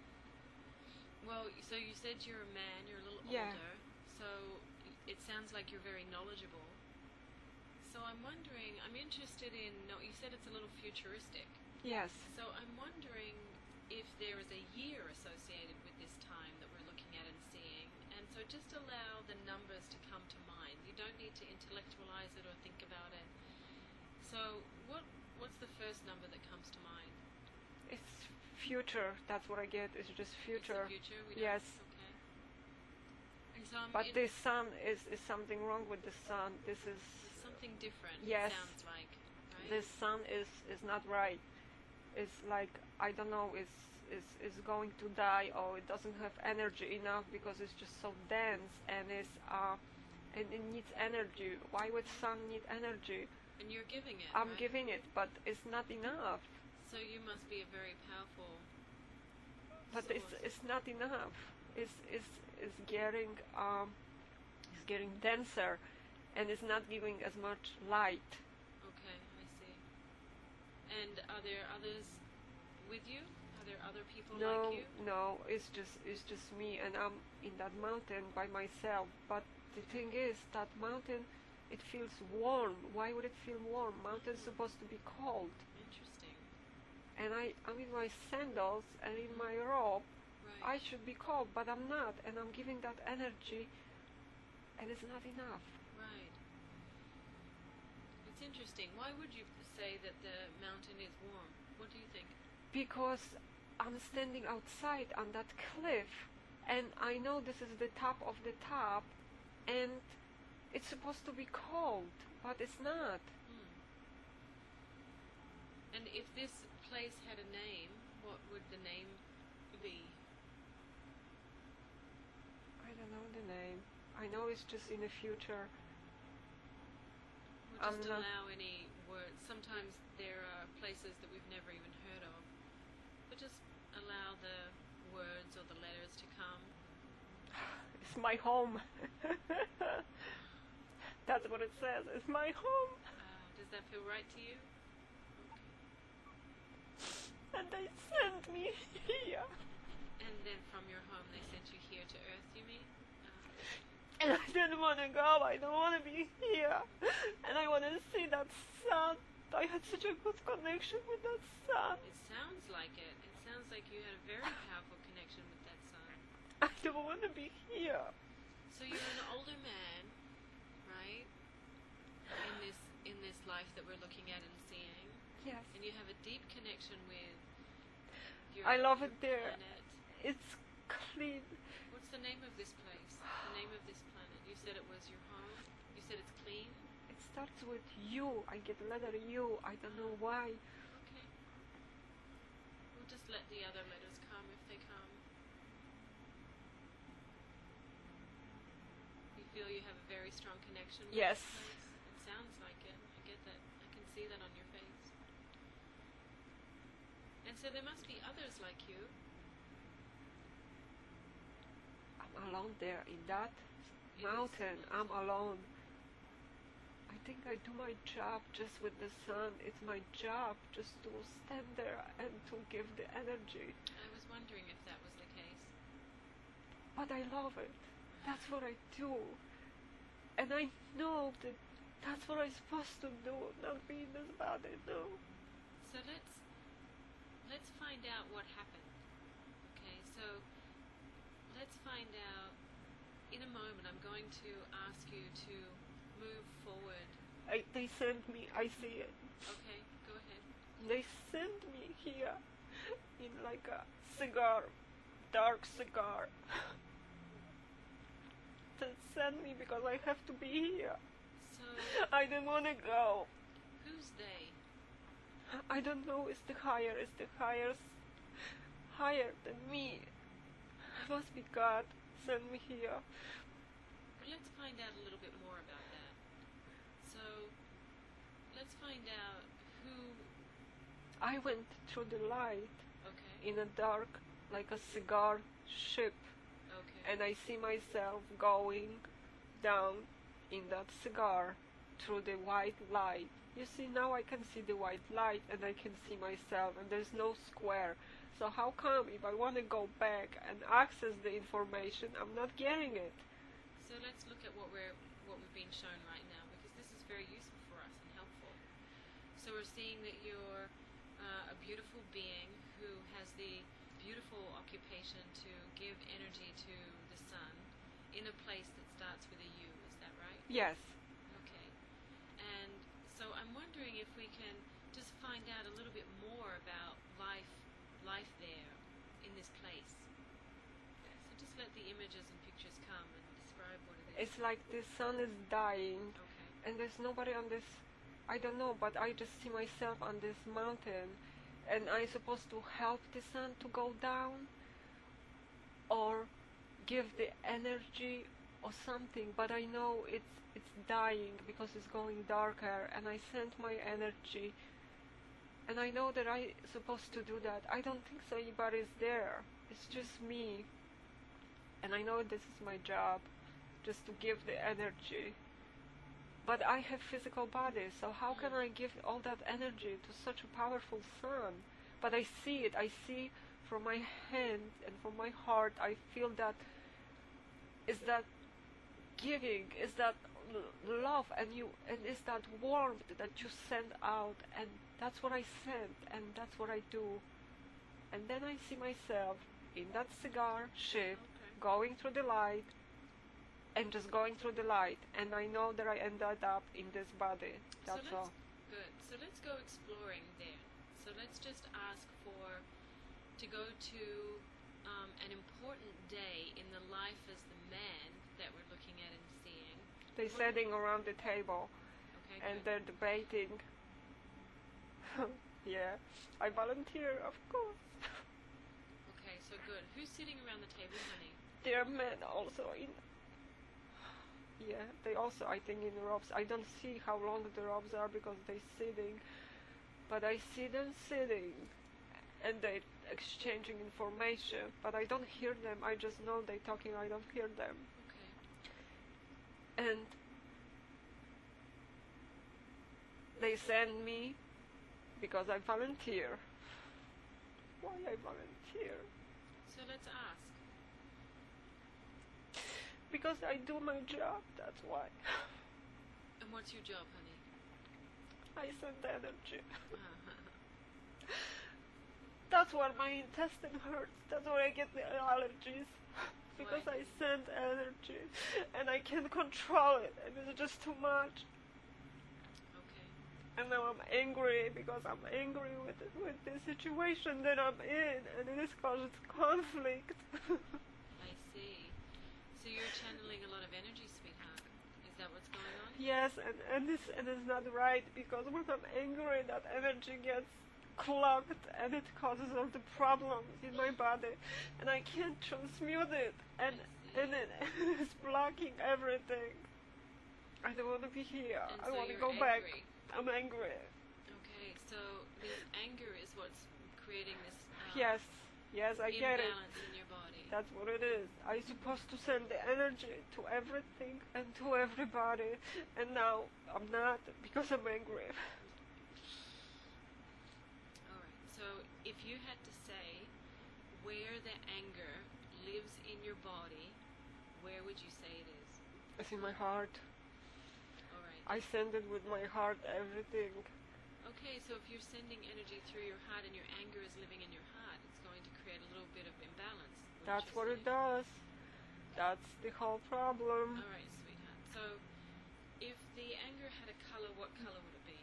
[SPEAKER 2] Well, so you said you're a man, you're a little
[SPEAKER 1] Yeah.
[SPEAKER 2] older, so it sounds like you're very knowledgeable. So I'm wondering, I'm interested in, no, you said it's a little futuristic.
[SPEAKER 1] Yes.
[SPEAKER 2] So I'm wondering if there is a year associated with this time that we're looking at and seeing. And so just allow the numbers to come to mind. You don't need to intellectualize it or think about it. So what's the first number that comes to mind?
[SPEAKER 1] It's future. That's what I get. It's just
[SPEAKER 2] It's
[SPEAKER 1] future.
[SPEAKER 2] the future? We don't-
[SPEAKER 1] Yes.
[SPEAKER 2] Okay. And so I'm
[SPEAKER 1] But this sun is something wrong with the sun. This is
[SPEAKER 2] there's something different,
[SPEAKER 1] Yes.
[SPEAKER 2] it sounds like. Right?
[SPEAKER 1] this sun is not right. It's like, I don't know, it's going to die, or it doesn't have energy enough because it's just so dense, and and it needs energy. Why would sun need energy?
[SPEAKER 2] And you're giving it,
[SPEAKER 1] I'm
[SPEAKER 2] right?
[SPEAKER 1] giving it, but it's not enough.
[SPEAKER 2] So you must be a very powerful
[SPEAKER 1] But
[SPEAKER 2] source.
[SPEAKER 1] it's not enough. It's getting denser, and it's not giving as much light.
[SPEAKER 2] Okay, I see. And are there others with you? Are there other people
[SPEAKER 1] No,
[SPEAKER 2] like you?
[SPEAKER 1] no, it's just me, and I'm in that mountain by myself. But the thing is, that mountain, it feels warm. Why would it feel warm? Mountain's supposed to be cold.
[SPEAKER 2] Interesting.
[SPEAKER 1] And I'm in my sandals and in my robe. I
[SPEAKER 2] Right.
[SPEAKER 1] should be cold, but I'm not, and I'm giving that energy, and it's not enough.
[SPEAKER 2] Right. It's interesting. Why would you say that the mountain is warm? What do you think?
[SPEAKER 1] Because I'm standing outside on that cliff, and I know this is the top of the top, and it's supposed to be cold, but it's not.
[SPEAKER 2] And if this place had a name, what would the name be?
[SPEAKER 1] I don't know the name. I know it's just in the future.
[SPEAKER 2] Or just
[SPEAKER 1] not-
[SPEAKER 2] allow any words. Sometimes there are places that we've never even heard of. But just allow the words or the letters to come.
[SPEAKER 1] It's my home. That's what it says. It's my home.
[SPEAKER 2] Does that feel right to you?
[SPEAKER 1] And they sent me here.
[SPEAKER 2] And then from your home they sent you here to Earth, you mean?
[SPEAKER 1] And I didn't want to go. I don't want to be here. And I want to see that sun. I had such a good connection with that sun.
[SPEAKER 2] It sounds like it. It sounds like you had a very powerful connection with that sun.
[SPEAKER 1] I don't want to be here.
[SPEAKER 2] So you're an older man, right? In this life that we're looking at and seeing,
[SPEAKER 1] Yes.
[SPEAKER 2] and you have a deep connection with your.
[SPEAKER 1] I love
[SPEAKER 2] your
[SPEAKER 1] it there.
[SPEAKER 2] Planet.
[SPEAKER 1] It's clean.
[SPEAKER 2] What's the name of this place? The name of this planet? You said it was your home. You said it's clean.
[SPEAKER 1] It starts with U. I get letter U. I don't know why.
[SPEAKER 2] Okay. We'll just let the other letters come if they come. You feel you have a very strong connection with
[SPEAKER 1] Yes.
[SPEAKER 2] this place? It sounds like it. I get that. I can see that on your face. And so there must be others like you.
[SPEAKER 1] I'm alone there in that
[SPEAKER 2] In this
[SPEAKER 1] mountain. I'm alone. I think I do my job just with the sun. It's my job just to stand there and to give the energy.
[SPEAKER 2] I was wondering if that was the case.
[SPEAKER 1] But I love it. That's what I do. And I know that that's what I'm supposed to do, not be in this body, no.
[SPEAKER 2] So let's find out what happened. Okay, so let's find out in a moment. I'm going to ask you to move forward.
[SPEAKER 1] They sent me, I see it.
[SPEAKER 2] Okay, go ahead.
[SPEAKER 1] They sent me here in like a cigar, dark cigar. They sent me because I have to be here.
[SPEAKER 2] So
[SPEAKER 1] I didn't want to go.
[SPEAKER 2] Who's they?
[SPEAKER 1] I don't know. It's the higher than me. It must be God sent me here.
[SPEAKER 2] Well, let's find out a little bit more about that. So, let's find out who...
[SPEAKER 1] I went through the light
[SPEAKER 2] Okay.
[SPEAKER 1] in a dark, like a cigar ship,
[SPEAKER 2] Okay.
[SPEAKER 1] and I see myself going down in that cigar through the white light. You see, now I can see the white light and I can see myself, and there's no square. So how come if I want to go back and access the information, I'm not getting it?
[SPEAKER 2] So let's look at what we've been shown right now, because this is very useful for us and helpful. So we're seeing that you're a beautiful being who has the beautiful occupation to give energy to the sun in a place that starts with a U. Is that right?
[SPEAKER 1] Yes.
[SPEAKER 2] Okay. And so I'm wondering if we can just find out a little bit more about life there in this place. So just let the images and pictures come and describe what it is.
[SPEAKER 1] It's like the sun is dying,
[SPEAKER 2] Okay.
[SPEAKER 1] and there's nobody on this, I don't know, but I just see myself on this mountain, and I'm supposed to help the sun to go down or give the energy or something, but I know it's dying because it's going darker, and I sent my energy, and I know that I'm supposed to do that. I don't think so anybody's there. It's just me, and I know this is my job, just to give the energy. But I have physical body, so how can I give all that energy to such a powerful sun? But I see it. I see from my hand and from my heart. I feel that is that giving, is that love, and is that warmth that you send out, and that's what I send, and that's what I do. And then I see myself in that cigar ship, going through the light, and just going through the light, and I know that I ended up in this body. That's all.
[SPEAKER 2] Good. So let's go exploring there. So let's just ask to go to an important day in the life as the man that we're looking at and seeing.
[SPEAKER 1] They're sitting around the table,
[SPEAKER 2] Okay,
[SPEAKER 1] and
[SPEAKER 2] good.
[SPEAKER 1] they're debating. Yeah, I volunteer, of course.
[SPEAKER 2] Okay, so good. Who's sitting around the table, honey?
[SPEAKER 1] There are men also in. Yeah, they also, I think, in robes. I don't see how long the robes are because they're sitting, but I see them sitting, and they're exchanging information, but I don't hear them. I just know they're talking. I don't hear them.
[SPEAKER 2] Okay.
[SPEAKER 1] And they send me because I volunteer. Why I volunteer?
[SPEAKER 2] So let's ask.
[SPEAKER 1] Because I do my job, that's why.
[SPEAKER 2] And what's your job, honey?
[SPEAKER 1] I send energy. That's why my intestine hurts. That's why I get the allergies. Because
[SPEAKER 2] Why?
[SPEAKER 1] I send energy and I can't control it, and it's just too much.
[SPEAKER 2] Okay.
[SPEAKER 1] And now I'm angry because I'm angry with the situation that I'm in, and it has caused conflict.
[SPEAKER 2] I see. So you're channeling a lot of energy, sweetheart. Is that what's going on?
[SPEAKER 1] Yes, and it's not right, because when I'm angry, that energy gets clogged and it causes all the problems in my body, and I can't transmute it, and it's blocking everything. I don't want to be here.
[SPEAKER 2] And
[SPEAKER 1] I
[SPEAKER 2] so
[SPEAKER 1] want to
[SPEAKER 2] you're
[SPEAKER 1] go back.
[SPEAKER 2] angry.
[SPEAKER 1] I'm angry.
[SPEAKER 2] Okay, so this anger is what's creating this
[SPEAKER 1] Yes, I get it.
[SPEAKER 2] imbalance in your body.
[SPEAKER 1] That's what it is. I'm supposed to send the energy to everything and to everybody, and now I'm not, because I'm angry.
[SPEAKER 2] Alright, so if you had to say where the anger lives in your body, where would you say it is?
[SPEAKER 1] It's in my heart.
[SPEAKER 2] Alright.
[SPEAKER 1] I send it with my heart, everything.
[SPEAKER 2] Okay, so if you're sending energy through your heart and your anger is living in your heart, it's going to create a little bit of imbalance.
[SPEAKER 1] That's what it does. That's the whole problem.
[SPEAKER 2] Alright, sweetheart. So if the anger had a color, what color would it be?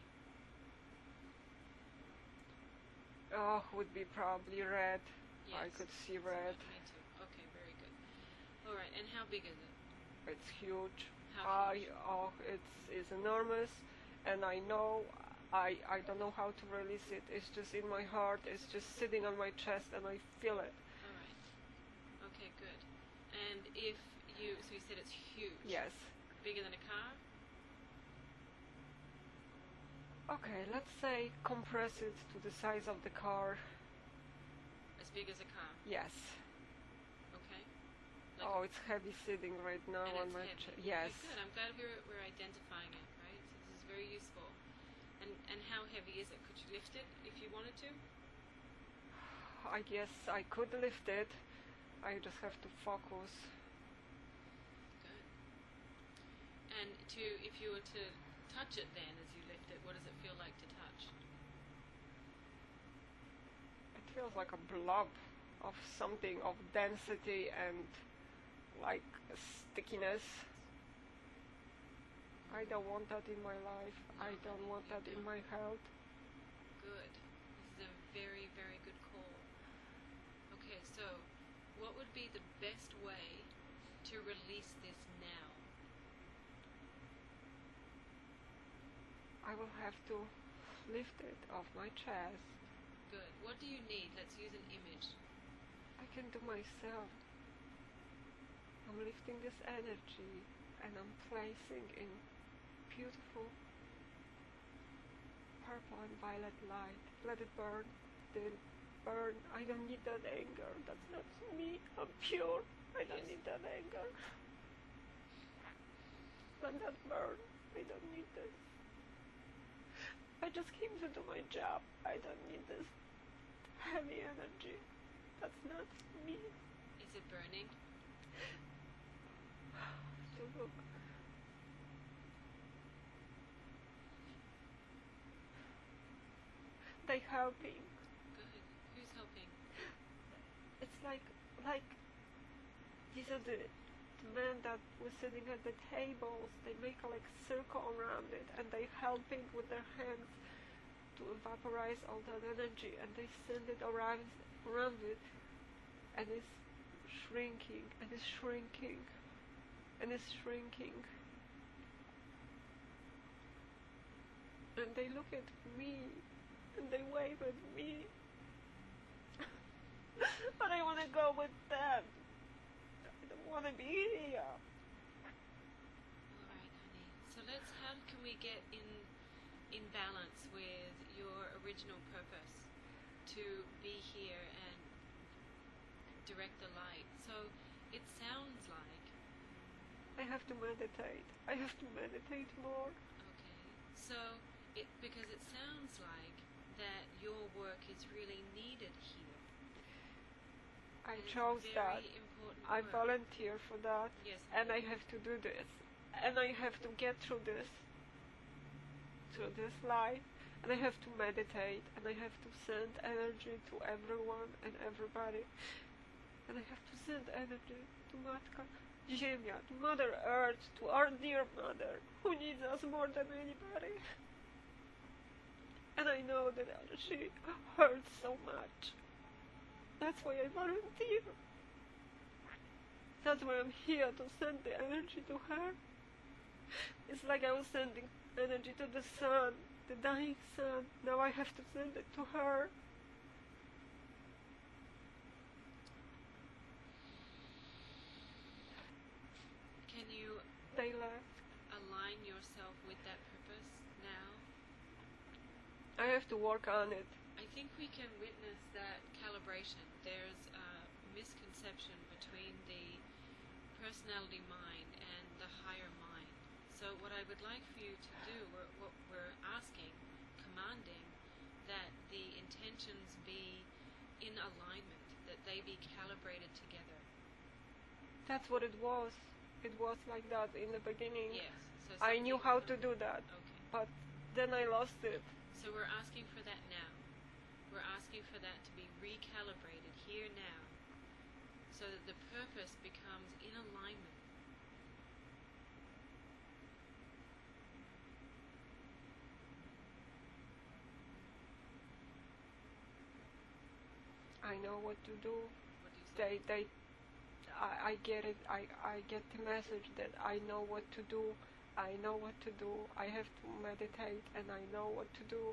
[SPEAKER 1] Oh, would be probably red.
[SPEAKER 2] Yes.
[SPEAKER 1] I could see red.
[SPEAKER 2] Me too. Okay, very good. Alright, and how big is it?
[SPEAKER 1] It's huge.
[SPEAKER 2] How huge?
[SPEAKER 1] It's enormous, and I know I don't know how to release it. It's just in my heart. It's just sitting on my chest, and I feel it.
[SPEAKER 2] All right. Okay, good. And if so you said it's huge.
[SPEAKER 1] Yes.
[SPEAKER 2] Bigger than a car?
[SPEAKER 1] Okay, let's say compress it to the size of the car.
[SPEAKER 2] As big as a car?
[SPEAKER 1] Yes.
[SPEAKER 2] Okay.
[SPEAKER 1] Oh, it's heavy sitting right now
[SPEAKER 2] and
[SPEAKER 1] on
[SPEAKER 2] it's
[SPEAKER 1] my
[SPEAKER 2] heavy.
[SPEAKER 1] chest. Yes.
[SPEAKER 2] Okay, good. I'm glad we're identifying it, right? So this is very useful. And how heavy is it? Could you lift it if you wanted to?
[SPEAKER 1] I guess I could lift it. I just have to focus.
[SPEAKER 2] Good. And if you were to touch it then as you lift it, what does it feel like to touch?
[SPEAKER 1] It feels like a blob of something of density and like stickiness. I don't want that in my life. I don't want that in my health.
[SPEAKER 2] Good. This is a very, very good call. Okay, so what would be the best way to release this now?
[SPEAKER 1] I will have to lift it off my chest.
[SPEAKER 2] Good. What do you need? Let's use an image.
[SPEAKER 1] I can do myself. I'm lifting this energy and I'm placing in beautiful purple and violet light. Let it burn. Let it burn. I don't need that anger. That's not me. I'm pure. I don't need that anger. Let that burn. I don't need this. I just came to do my job. I don't need this heavy energy. That's not me.
[SPEAKER 2] Is it burning?
[SPEAKER 1] To look. They helping.
[SPEAKER 2] Good. Who's helping?
[SPEAKER 1] It's like these are the men that were sitting at the tables. They make a like circle around it and they helping with their hands to evaporize all that energy and they send it around it and it's shrinking and it's shrinking and it's shrinking. And they look at me and they wave at me. But I want to go with them. I don't want to be here.
[SPEAKER 2] All right, honey. So how can we get in balance with your original purpose to be here and direct the light? So it sounds like
[SPEAKER 1] I have to meditate. I have to meditate more.
[SPEAKER 2] okay. So because it sounds like that your work is really needed here.
[SPEAKER 1] I chose that. I
[SPEAKER 2] Work.
[SPEAKER 1] volunteer for that.
[SPEAKER 2] Yes.
[SPEAKER 1] And I have to do this. And I have to get through this life. And I have to meditate. And I have to send energy to everyone and everybody. And I have to send energy to Matka Ziemia, to Mother Earth, to our dear Mother, who needs us more than anybody. And I know that she hurts so much. That's why I volunteer. That's why I'm here to send the energy to her. It's like I was sending energy to the sun, the dying sun. Now I have to send it to her.
[SPEAKER 2] Can you
[SPEAKER 1] They left.
[SPEAKER 2] align yourself with that purpose now?
[SPEAKER 1] I have to work on it.
[SPEAKER 2] I think we can witness that calibration. There's a misconception between the personality mind and the higher mind. So what I would like for you to do, what we're asking, commanding, that the intentions be in alignment, that they be calibrated together.
[SPEAKER 1] That's what it was. It was like that in the beginning.
[SPEAKER 2] Yes. So
[SPEAKER 1] I knew how to
[SPEAKER 2] something-
[SPEAKER 1] do that.
[SPEAKER 2] Okay.
[SPEAKER 1] But then I lost it.
[SPEAKER 2] So we're asking for that now. We're asking for that to be recalibrated here now, so that the purpose becomes in alignment.
[SPEAKER 1] I know what to do.
[SPEAKER 2] What do you say?
[SPEAKER 1] I get it. I get the message that I know what to do. I know what to do. I have to meditate and I know what to do.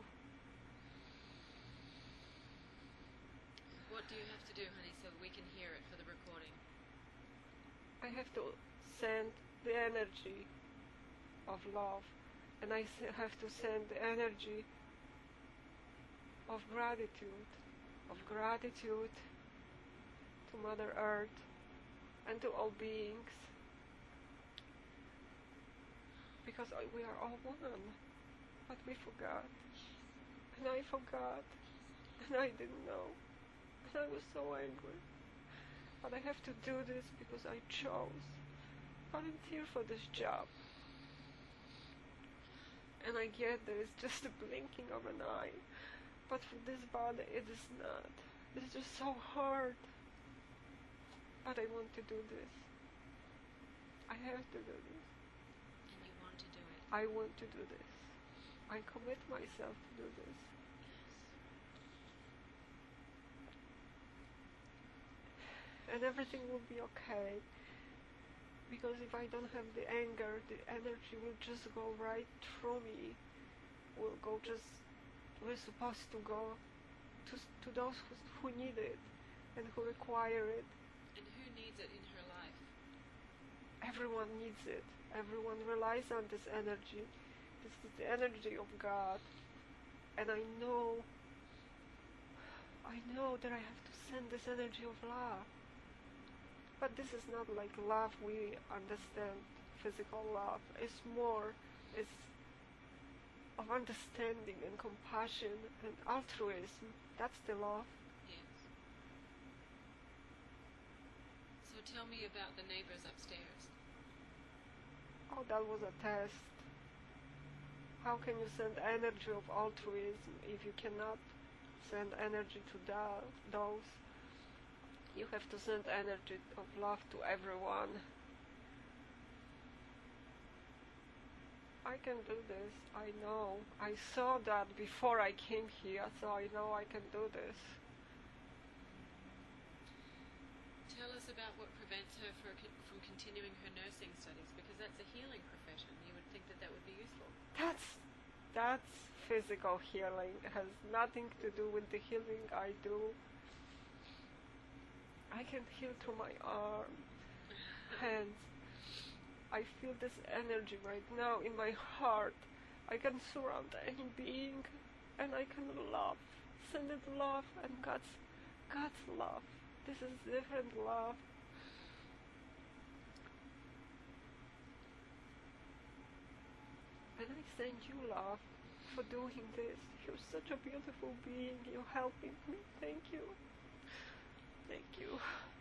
[SPEAKER 2] What do you have to do, honey, so we can hear it for the recording?
[SPEAKER 1] I have to send the energy of love, and I have to send the energy of gratitude to Mother Earth and to all beings, because we are all one, but we forgot, and I forgot, and I didn't know, and I was so angry, but I have to do this because I chose volunteer for this job, and I get that it's just a blinking of an eye, but for this body it is not. It's just so hard, but I want to do this. I have to do this.
[SPEAKER 2] And you want to do it.
[SPEAKER 1] I want to do this. I commit myself to do this. And everything will be okay. Because if I don't have the anger, the energy will just go right through me. We're supposed to go to those who need it and who require it.
[SPEAKER 2] And who needs it in her life?
[SPEAKER 1] Everyone needs it. Everyone relies on this energy. This is the energy of God. And I know that I have to send this energy of love. But this is not like love we understand, physical love. It's of understanding and compassion and altruism. That's the love.
[SPEAKER 2] Yes. So tell me about the neighbors upstairs.
[SPEAKER 1] Oh, that was a test. How can you send energy of altruism if you cannot send energy to those? You have to send energy of love to everyone. I can do this. I know. I saw that before I came here, so I know I can do this.
[SPEAKER 2] Tell us about what prevents her from continuing her nursing studies, because that's a healing profession. You would think that would be useful.
[SPEAKER 1] That's physical healing. It has nothing to do with the healing I do. I can heal through my arm, hands. I feel this energy right now in my heart. I can surround any being, and I can love, send it love, and God's love. This is different love. And I send you love for doing this. You're such a beautiful being. You're helping me. Thank you. Thank you.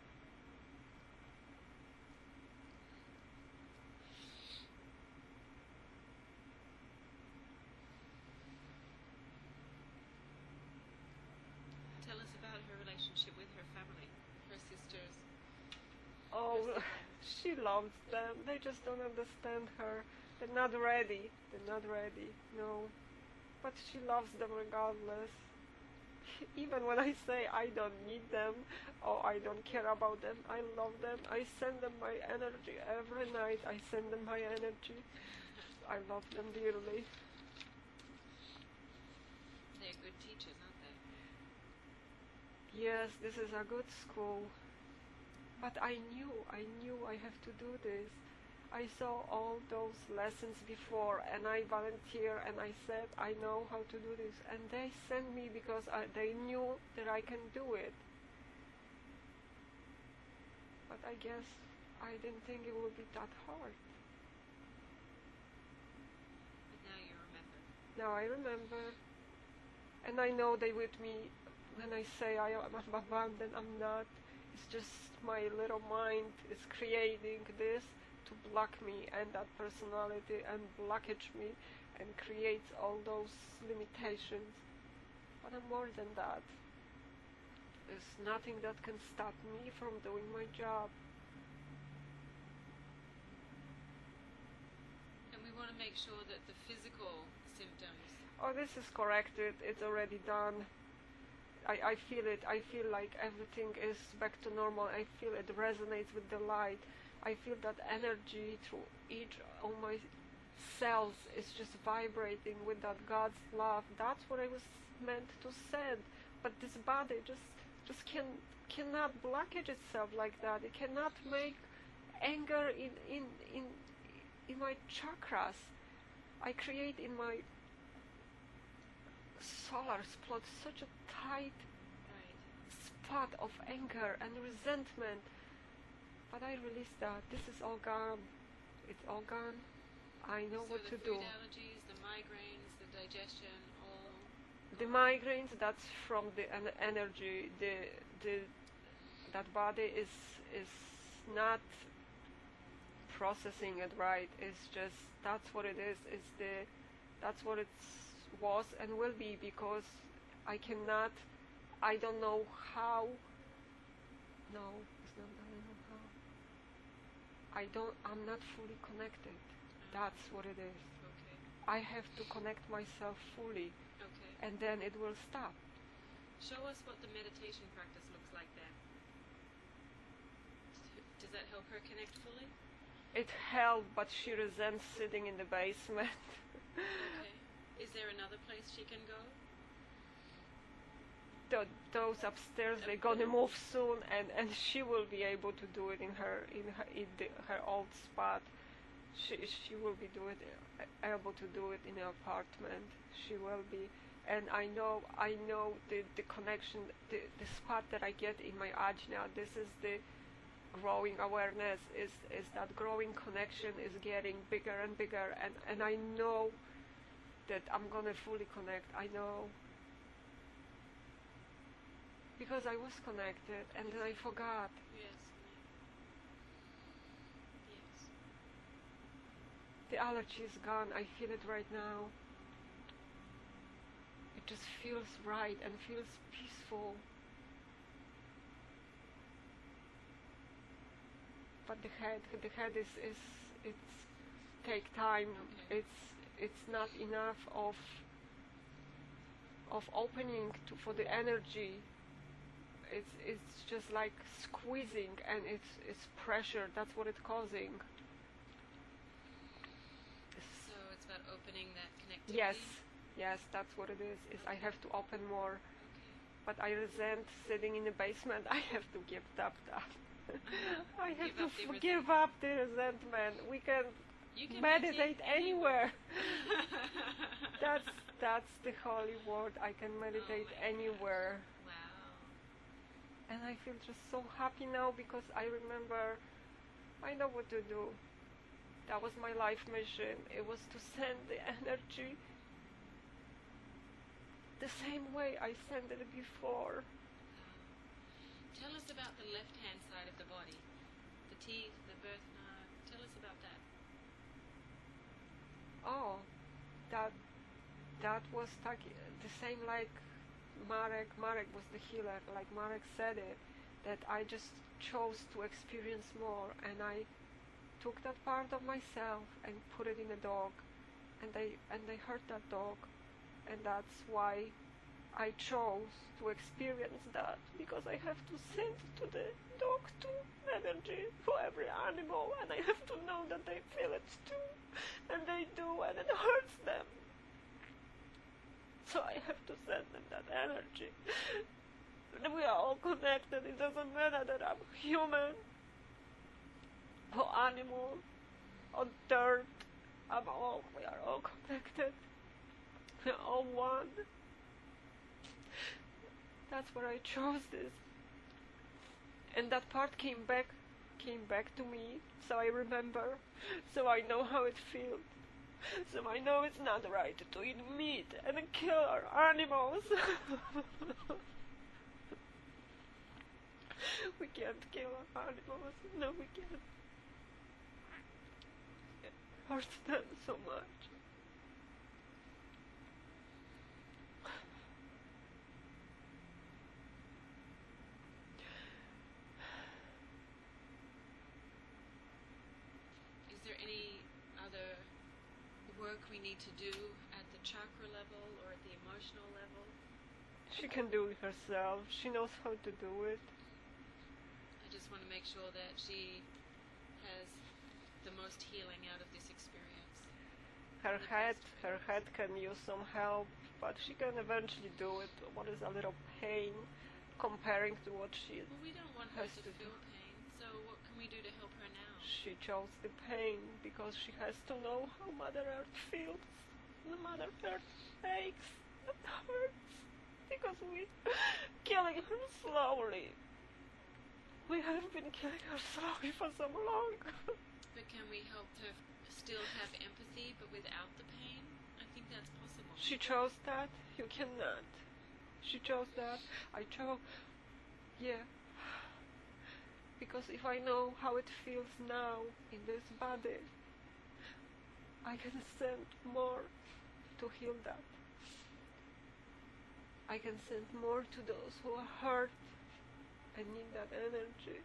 [SPEAKER 2] Tell us about her relationship with her family, her sisters.
[SPEAKER 1] Oh, she loves them. They just don't understand her. They're not ready. No. But she loves them regardless. Even when I say I don't need them or I don't care about them, I love them. I send them my energy every night. I send them my energy. I love them dearly.
[SPEAKER 2] They're good teachers, aren't they?
[SPEAKER 1] Yes, this is a good school. But I knew I have to do this. I saw all those lessons before and I volunteer and I said I know how to do this, and they sent me because they knew that I can do it. But I guess I didn't think it would be that hard.
[SPEAKER 2] But now you remember.
[SPEAKER 1] Now I remember, and I know they with me when I say I am abandoned. I'm not. It's just my little mind is creating this to block me and that personality and blockage me and creates all those limitations. But I'm more than that. There's nothing that can stop me from doing my job.
[SPEAKER 2] And we want to make sure that the physical symptoms...
[SPEAKER 1] Oh, this is corrected. It's already done. I feel it. I feel like everything is back to normal. I feel it resonates with the light. I feel that energy through each of my cells is just vibrating with that God's love. That's what I was meant to send. But this body just cannot blockage itself like that. It cannot make anger in my chakras. I create in my solar plot such a tight spot of anger and resentment. But I release that. This is all gone. It's all gone. I know what to do.
[SPEAKER 2] So the food allergies, the migraines, the digestion, all.
[SPEAKER 1] The migraines, that's from the energy. That body is not processing it right. It's just that's what it is. That's what it was and will be, because I cannot. I don't know how. No, it's not. I don't know how. I'm not fully connected. That's what it is.
[SPEAKER 2] Okay.
[SPEAKER 1] I have to connect myself fully,
[SPEAKER 2] Okay.
[SPEAKER 1] and then it will stop.
[SPEAKER 2] Show us what the meditation practice looks like then. Does that help her connect fully?
[SPEAKER 1] It helped, but she resents sitting in the basement.
[SPEAKER 2] Okay. Is there another place she can go?
[SPEAKER 1] Those upstairs, they're gonna move soon, and she will be able to do it in her old spot. She will be able to do it in her apartment. She will be, and I know the connection, the spot that I get in my ajna. This is the growing awareness. Is that growing connection is getting bigger and bigger, and I know that I'm gonna fully connect. I know. Because I was connected and then I forgot.
[SPEAKER 2] Yes. Yes.
[SPEAKER 1] The allergy is gone. I feel it right now. It just feels right and feels peaceful. But the head is it's take time.
[SPEAKER 2] Okay.
[SPEAKER 1] It's not enough of opening for the energy. It's just like squeezing, and it's pressure. That's what it's causing.
[SPEAKER 2] So it's about opening that connectivity?
[SPEAKER 1] Yes, that's what it is. I have to open more.
[SPEAKER 2] Okay.
[SPEAKER 1] But I resent sitting in the basement. I have to give up that. I have to give up the resentment. You can
[SPEAKER 2] meditate
[SPEAKER 1] meditate anywhere. That's the holy word. I can meditate anywhere.
[SPEAKER 2] Wow.
[SPEAKER 1] And I feel just so happy now, because I remember I know what to do. That was my life mission. It was to send the energy the same way I sent it before.
[SPEAKER 2] Tell us about the left-hand side of the body. The teeth, the birthmark. Tell us about that.
[SPEAKER 1] Oh, that was the same like Marek was the healer, like Marek said it, that I just chose to experience more, and I took that part of myself and put it in a dog, and they hurt that dog, and that's why I chose to experience that, because I have to send to the dog too energy for every animal, and I have to know that they feel it too, and they do, and it hurts them. So I have to send them that energy. We are all connected. It doesn't matter that I'm human or animal or dirt. We are all connected. We are all one. That's where I chose this. And that part came back to me, so I remember, so I know how it feels. So I know it's not right to eat meat and kill our animals. We can't kill our animals. No, we can't. It hurts them so much.
[SPEAKER 2] Is there any other work we need to do at the chakra level or at the emotional level?
[SPEAKER 1] She can do it herself. She knows how to do it.
[SPEAKER 2] I just want to make sure that she has the most healing out of this experience.
[SPEAKER 1] her head can use some help, but she can eventually do it. What is a little pain comparing to what she
[SPEAKER 2] Well, we don't want her
[SPEAKER 1] has
[SPEAKER 2] to
[SPEAKER 1] to
[SPEAKER 2] feel pain, so what can we do to help her now?
[SPEAKER 1] She chose the pain because she has to know how Mother Earth feels. The Mother Earth aches and hurts because we killing her slowly. We have been killing her slowly for so long.
[SPEAKER 2] But can we help her still have empathy but without the pain? I think that's possible.
[SPEAKER 1] She chose that. You cannot. She chose that. I chose. Yeah. Because if I know how it feels now in this body, I can send more to heal that. I can send more to those who are hurt and need that energy.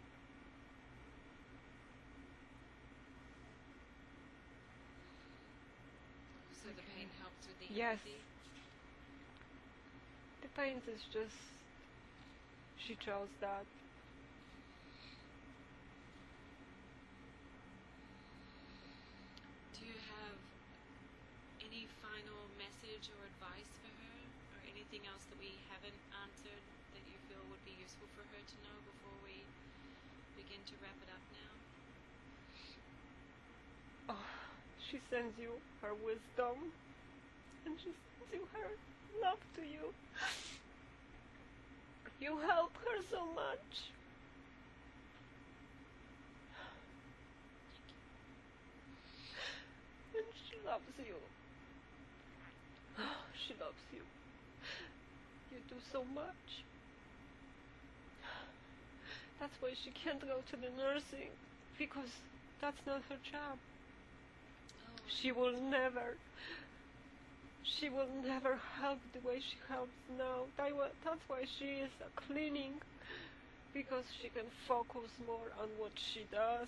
[SPEAKER 2] So the pain helps with the
[SPEAKER 1] Yes.
[SPEAKER 2] empathy?
[SPEAKER 1] The pain is just, she chose that.
[SPEAKER 2] Do you have any final message or advice for her? Or anything else that we haven't answered that you feel would be useful for her to know before we begin to wrap it up now?
[SPEAKER 1] Oh, she sends you her wisdom, and she sends you her love to you. You help her so much. And she loves you. She loves you. You do so much. That's why she can't go to the nursing, because that's not her job.
[SPEAKER 2] Oh,
[SPEAKER 1] She will never help the way she helps now. That's why she is cleaning, because she can focus more on what she does.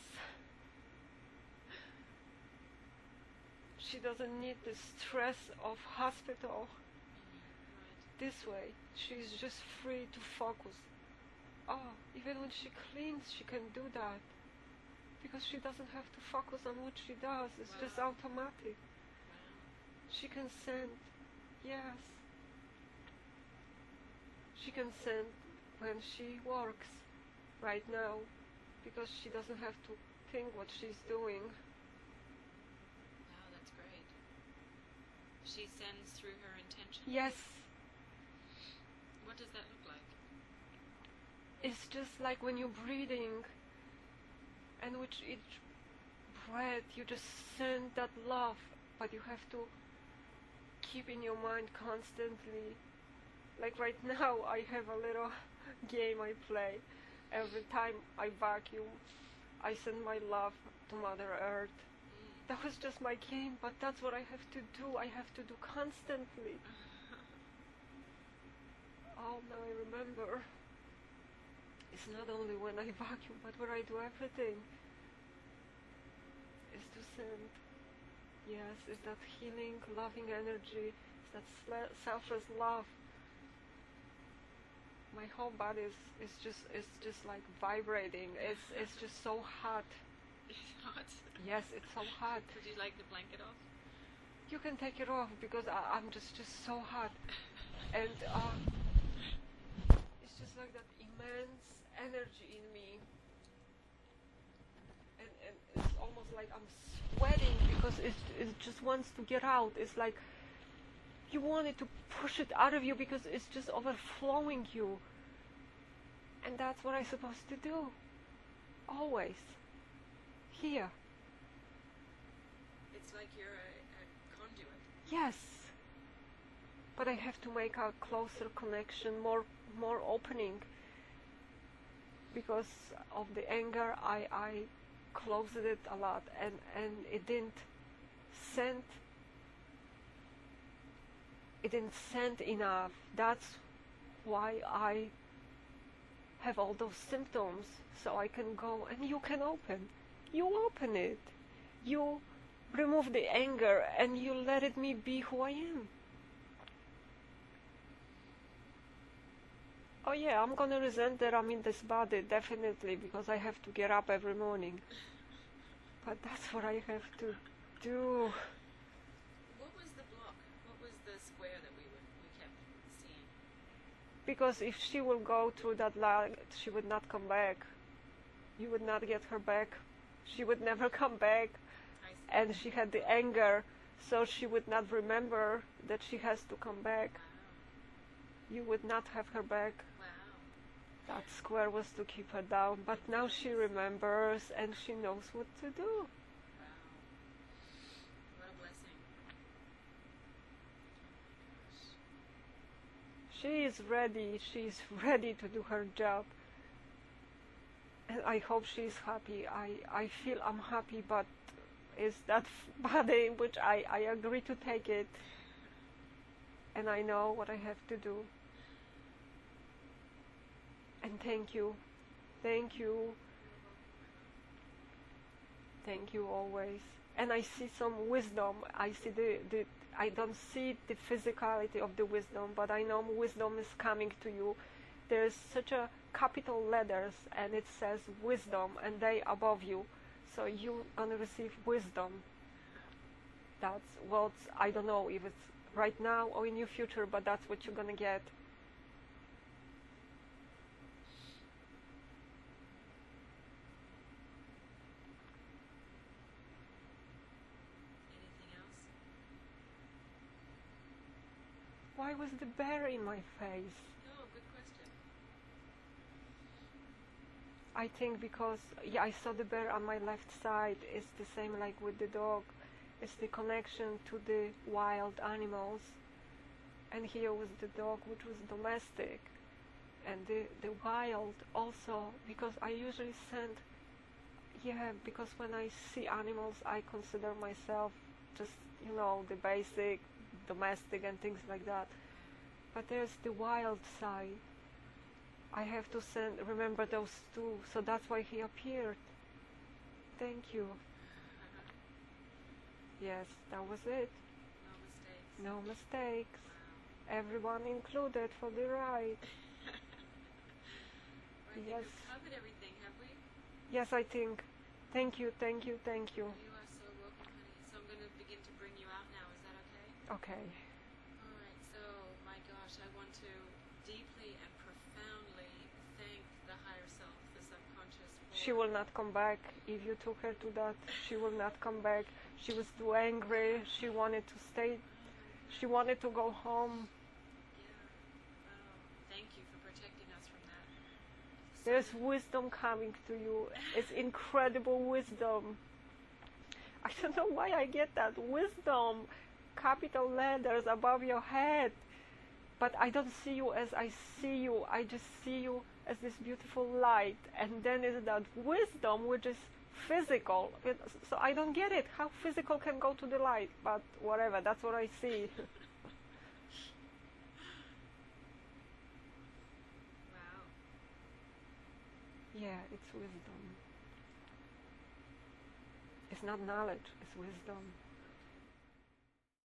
[SPEAKER 1] She doesn't need the stress of hospital.
[SPEAKER 2] right.
[SPEAKER 1] This way, she's just free to focus. Oh, even when she cleans, she can do that. Because she doesn't have to focus on what she does. It's just
[SPEAKER 2] Wow.
[SPEAKER 1] automatic.
[SPEAKER 2] Wow.
[SPEAKER 1] She can send, yes. She can send when she works right now, because she doesn't have to think what she's doing.
[SPEAKER 2] Wow, that's great. She sends through her intention?
[SPEAKER 1] Yes,
[SPEAKER 2] What does that look like?
[SPEAKER 1] it's just like when you're breathing, and with each breath you just send that love, but you have to keep in your mind constantly. Like right now, I have a little game I play. Every time I vacuum, I send my love to Mother Earth. That was just my game, but that's what I have to do. I have to do constantly. Oh, now I remember. It's not only when I vacuum, but when I do everything. It's to send. Yes, it's that healing, loving energy. It's that selfless love. My whole body is just like vibrating. It's just so hot.
[SPEAKER 2] It's hot.
[SPEAKER 1] Yes, it's so hot.
[SPEAKER 2] Would you like the blanket off?
[SPEAKER 1] You can take it off because I'm just so hot, and it's just like that immense energy in me, and it's almost like I'm sweating because it just wants to get out. It's like you wanted to push it out of you because it's just overflowing you, and that's what I'm supposed to do. Always. Here.
[SPEAKER 2] It's like you're a conduit.
[SPEAKER 1] Yes. But I have to make a closer connection, more opening. Because of the anger, I closed it a lot, and it didn't send enough. That's why I have all those symptoms, so I can go and you can open. You open it. You remove the anger and you let it me be who I am. Oh yeah, I'm gonna resent that I'm in this body, definitely, because I have to get up every morning. But that's what I have to do. Because if she will go through that light, she would not come back. You would not get her back. She would never come back.
[SPEAKER 2] I see.
[SPEAKER 1] And she had the anger, so she would not remember that she has to come back.
[SPEAKER 2] Wow.
[SPEAKER 1] You would not have her back.
[SPEAKER 2] Wow.
[SPEAKER 1] That square was to keep her down, but now she remembers and she knows what to do.
[SPEAKER 2] Wow. What a blessing. Oh
[SPEAKER 1] She is ready. She is ready to do her job. And I hope she is happy. I feel I'm happy, but it's that body which I agree to take it. And I know what I have to do. And thank you. Thank you. Thank you always. And I see some wisdom. I see I don't see the physicality of the wisdom, but I know wisdom is coming to you. There's such a capital letters and it says wisdom and they above you. So you're gonna receive wisdom. That's what, I don't know if it's right now or in your future, but that's what you're gonna get.
[SPEAKER 2] Anything else?
[SPEAKER 1] Why was the bear in my face?
[SPEAKER 2] Oh, good question.
[SPEAKER 1] I think because I saw the bear on my left side. It's the same like with the dog. It's the connection to the wild animals. And here was the dog which was domestic. And the wild also, because I usually send, because when I see animals I consider myself just, the basic domestic and things like that. But there's the wild side. I have to remember those two, so that's why he appeared. Thank you. Yes, that was it.
[SPEAKER 2] No mistakes.
[SPEAKER 1] No mistakes.
[SPEAKER 2] Wow.
[SPEAKER 1] Everyone included for the ride.
[SPEAKER 2] I think
[SPEAKER 1] Yes.
[SPEAKER 2] we've covered everything, have we?
[SPEAKER 1] Yes, I think. Thank you, thank you, thank you.
[SPEAKER 2] You are so welcome, honey. So I'm going to begin to bring you out now. Is that okay?
[SPEAKER 1] Okay.
[SPEAKER 2] All right. So, my gosh, I want to deeply and profoundly thank the higher self, the subconscious.
[SPEAKER 1] She will not come back. If you took her to that, she will not come back. She was too angry. She wanted to stay. She wanted to go home.
[SPEAKER 2] Yeah. Oh, thank you for protecting us from that.
[SPEAKER 1] There's wisdom coming to you. It's incredible wisdom. I don't know why I get that wisdom. Capital letters above your head. But I don't see you as I see you. I just see you as this beautiful light. And then is that wisdom which is physical. So I don't get it. How physical can go to the light? But whatever, that's what I see.
[SPEAKER 2] Wow.
[SPEAKER 1] Yeah, it's wisdom. It's not knowledge, it's wisdom.